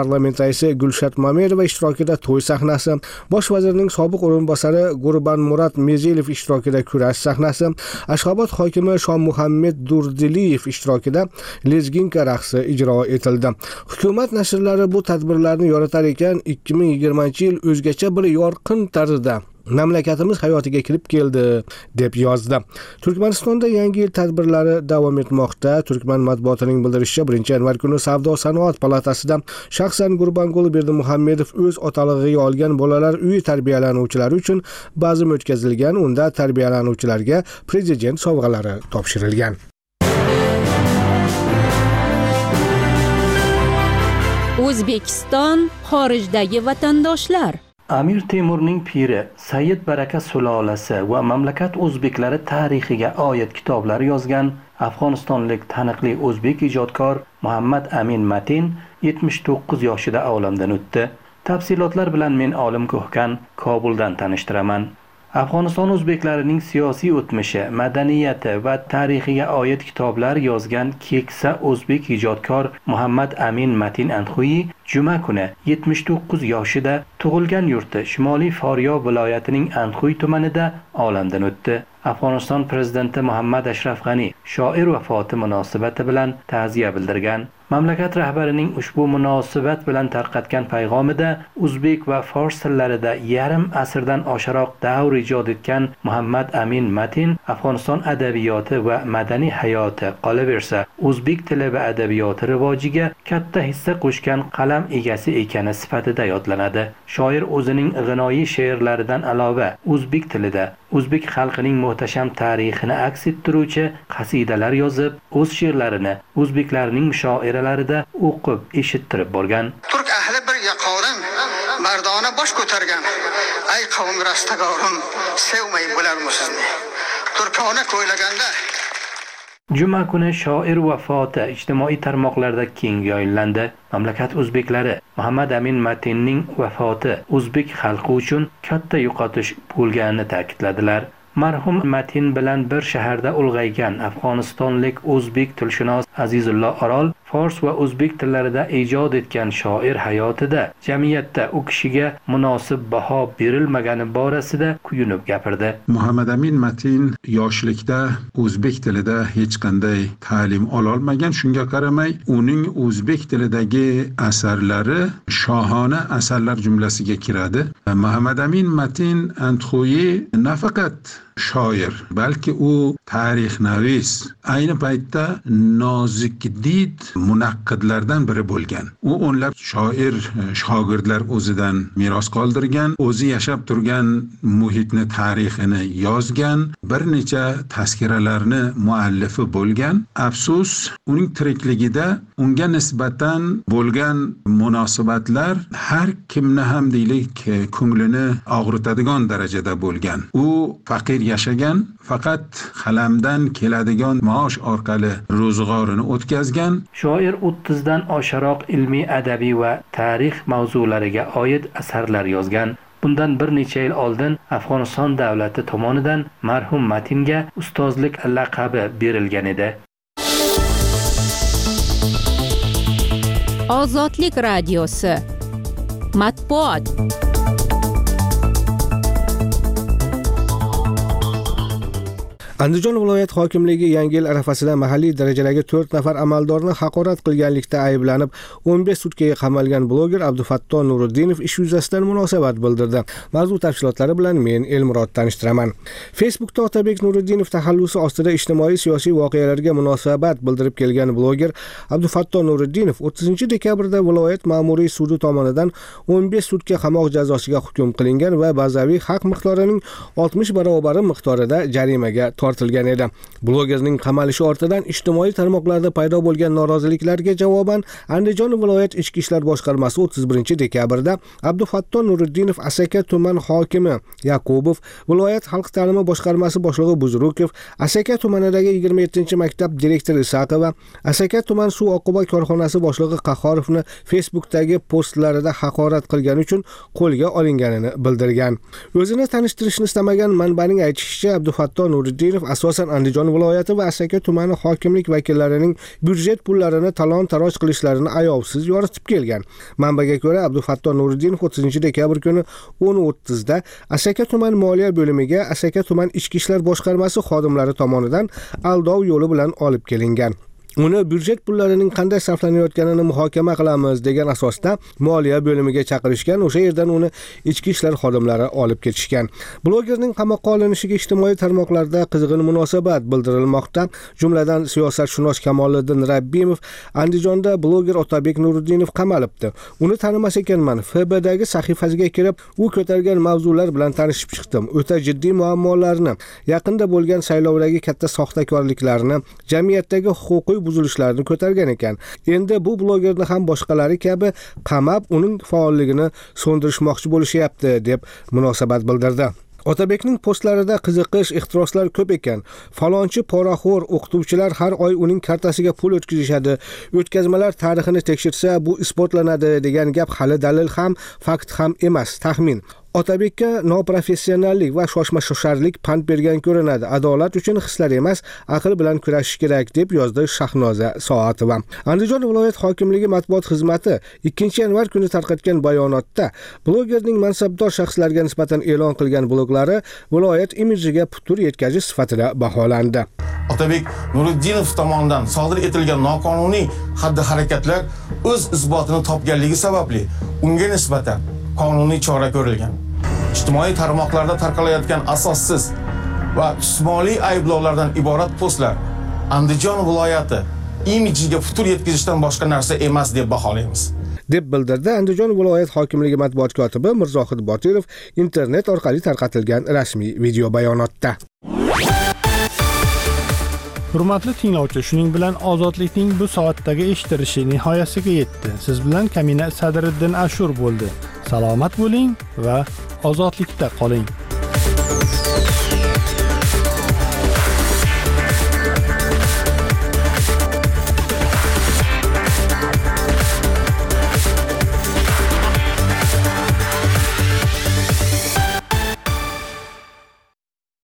parlament raisi Gulshat Mamedova ishtirokida to'y sahnasi, bosh vazirning sobiq o'rinbosari Gurbanmurat Meziyev ishtirokida kurash sahnasi, Ashxobod hokimi Shommuhammed Durdiliyev ishtirokida lezginka raqsi ijro etildi. Hukumat nashrlari bu tadbirlarni yoritar ekan 2020-yil o'zgacha bir yorqin tarzda mamlakatimiz hayotiga kirib keldi deb yozdi. Turkmanistonda yangi yil tadbirlari davom etmoqda. Turkman matbuotining bildirishicha 1-yanvar kuni Savdo-sanoat palatasida shaxsan Gurbangul Berdimuhammedov o'z otalig'iga olgan bolalar uyi tarbiyalanuvchilari uchun bazm o'tkazilgan. Unda tarbiyalanuvchilarga prezident sovg'alari topshirilgan. O'zbekiston xorijdagi vatandoshlar. Amir Temurning piri Sayyid Baraka sulolasi va mamlakat o'zbeklari tarixiga oid kitoblar yozgan afg'onistonlik taniqli o'zbek ijodkor Muhammad Amin Matin 79 yoshida olamdan o'tdi. Tafsilotlar bilan men Olim Ko'hkan Kobuldan tanishtiraman. Afg'oniston o'zbeklarining siyosiy o'tmishi, madaniyati va tarixiga oid kitoblar yozgan keksa o'zbek ijodkor Muhammad Amin Matin Anxuyi juma kuni 79 yoshida tug'ilgan yurti Shimoliy Faryob viloyatining Anxuy tumanida olamdan o'tdi. Afg'oniston prezidenti Muhammad Ashraf G'ani shoir vafoti munosabati bilan ta'ziya bildirgan. Mamlakat rahbarining ushbu munosabat bilan tarqatgan payg'omida o'zbek va fors tillarida yarim asrdan oshiroq davr ijod etgan Muhammad Amin Matin Afg'oniston adabiyoti va madaniy hayoti, qolaversa o'zbek tili va adabiyoti rivojiga katta hissa qo'shgan qalam egasi ekani sifatida yodlanadi. Shoir o'zining g'inoyi she'rlaridan alova o'zbek tilida o'zbek xalqining muhtasham tarixini aks ettiruvchi qasidalar yozib, o'z she'rlarini o'zbeklarning mushoiralarida o'qib, eshittirib borgan. Turk ahli bir yaqorim mardona bosh ko'targan. Ay qavm rastagorim, sevmay bo'larmisizni? Turkona ko'ylaganda Juma kuni shoir vafoti ijtimoiy tarmoqlarda keng yoyilandi. Mamlakat o'zbeklari Muhammad Amin Matinning vafoti o'zbek xalqi uchun katta yo'qotish bo'lganini ta'kidladilar. Marhum Matin bilan bir shaharda ulg'aygan afg'onistonlik o'zbek tilshunos Azizullo Orol fors va o'zbek tillarida ijod etgan shoir hayotida jamiyatda u kishiga munosib baho berilmagani borasida kuyunib gapirdi. Muhammad Amin Matin yoshlikda o'zbek tilida hech qanday ta'lim ololmagan, shunga qaramay uning o'zbek tilidagi asarlari shohona asarlar jumlasiga kiradi. Muhammad Amin Matin Anxuyi nafaqat shoir, balki u tarixnavis, ayni paytda nozikdid munaqqidlardan biri bo'lgan. U o'nlab shoir shogirdlar o'zidan meros qoldirgan, o'zi yashab turgan muhitni, tarixini yozgan, bir necha tazkiralarni muallifi bo'lgan. Afsus, uning tirikligida unga nisbatan bo'lgan munosabatlar har kimni ham deylik ko'nglini og'ritadigan darajada bo'lgan. U faqir yashagan, faqat qalamdan keladigan maosh orqali ro'zg'orini o'tkazgan. Shoir 30 dan oshiroq ilmiy, adabiy va tarix mavzulariga oid asarlar yozgan. Bundan bir necha yil oldin Afg'oniston davlati tomonidan marhum Matinga ustozlik laqabi berilgan edi. Ozodlik radiosi matbuot. Andijon viloyat hokimligi Yangi yil arafasida mahalliy darajadagi 4 nafar amaldorni haqorat qilganlikda ayblanib 15 sutkaga qamalgan bloger Abdufatto Nuriddinov ish yuzasidan munosabat bildirdi. Mavzu tafsilotlari bilan men Elmurod tanishtiraman. Facebookda Otabek Nuriddinov taxallusi ostida ijtimoiy siyosiy voqealarga munosabat bildirib kelgan bloger Abdufatto Nuriddinov 30 dekabrda viloyat ma'muriy sudi tomonidan 15 sutka qamoq jazosiga hukm qilingan va bazaviy haq miqdorining 60 barobari miqdorida jarimaga tortilgan edi. Blogerning qamalishi ortidan ijtimoiy tarmoqlarda paydo bo'lgan noroziliklarga javoban Andijon viloyat ichki ishlar boshqarmasi 31 dekabrda Abdufatto Nuriddinov Asaka tuman hokimi Yaqubov, viloyat xalq ta'limi boshqarmasi boshlig'i Buzrukov, Asaka tumanidagi 27-maktab direktori Isaqova, Asaka tuman suv oqova korxonasi boshlig'i Qahhorovni Facebookdagi postlarida haqorat qilgani uchun qo'lga olinganini bildirgan. O'zini tanishtirishni istamagan manbaning aytishicha, Abdufatto Nuriddinov Nuriddinov asosan Andijon viloyati va Asaka tumani hokimlik vakillarining byudjet pullarini talon-taroj qilishlarini ayovsiz yoritib kelgan. Manbaga ko'ra, Abdufatto Nuriddinov 30 dekabr kuni 10:30 da Asaka tuman moliya bo'limiga Asaka tuman ichki ishlar boshqarmasi xodimlari tomonidan aldov yo'li bilan olib kelingan. Uni byudjet pullarining qanday sarflanayotganini muhokama qilamiz degan asosda moliya bo'limiga chaqirishgan. O'sha yerdan uni ichki ishlar xodimlari olib ketishgan. Blogerning qamoqqa olinishiga ijtimoiy tarmoqlarda qizg'in munosabat bildirilmoqda. Jumladan siyosatshunos Kamoliddin Rabbimov Andijonda bloger Otabek Nuriddinov qamalibdi. Uni tanimas ekanman. FBdagi sahifasiga kirib, u ko'targan mavzular bilan tanishib chiqdim. O'ta jiddiy muammolarni, yaqinda bo'lgan saylovdagi katta soxtakorliklarni, jamiyatdagi huquqiy buzilishlarni ko'targan ekan. Endi bu blogerni ham boshqalari kabi qamab, uning faolligini so'ndirishmoqchi bo'lishyapti deb munosabat bildirdi. Otabekning postlarida qiziqish, ehtiroslar ko'p ekan. Falonchi poraxo'r o'qituvchilar har oy uning kartasiga pul o'tkazishadi. O'tkazmalar tarixini tekshirsa, bu isbotlanadi degan gap hali dalil ham, fakt ham emas, taxmin. Otabekka noprofessionallik va shoshma-shosharlik pand bergan ko'rinadi. Adolat uchun hislar emas, aql bilan kurashish kerak deb yozdi Shahnoza Soatova. Andijon viloyat hokimligi matbuot xizmati 2-yanvar kuni tarqatgan bayonotda blogerning mansabdor shaxslarga nisbatan e'lon qilgan bloglari viloyat imijiga putur yetkazish sifatida baholandi. Otabek Nuriddinov tomonidan sodir etilgan noqonuniy xatti-harakatlar o'z isbotini topganligi sababli unga nisbatan qonuniy chora ko'rilgan. Ijtimoiy tarmoqlarda tarqalayotgan asossiz va jismoniy ayblovlardan iborat postlar Andijon viloyati imijiga putur yetkazishdan boshqa narsa emas deb baholaymiz, deb bildirdi Andijon viloyat hokimligi matbuot kotibi Mirzohid Botirov internet orqali tarqatilgan rasmiy video bayonotda. Hurmatli tinglovchi, shuning bilan ozodlikning bu soatdagi eshittirishi nihoyasiga yetdi. Siz bilan Kamina Sadriddin Ashur bo'ldi. Salomat bo'ling va ozodlikda qoling.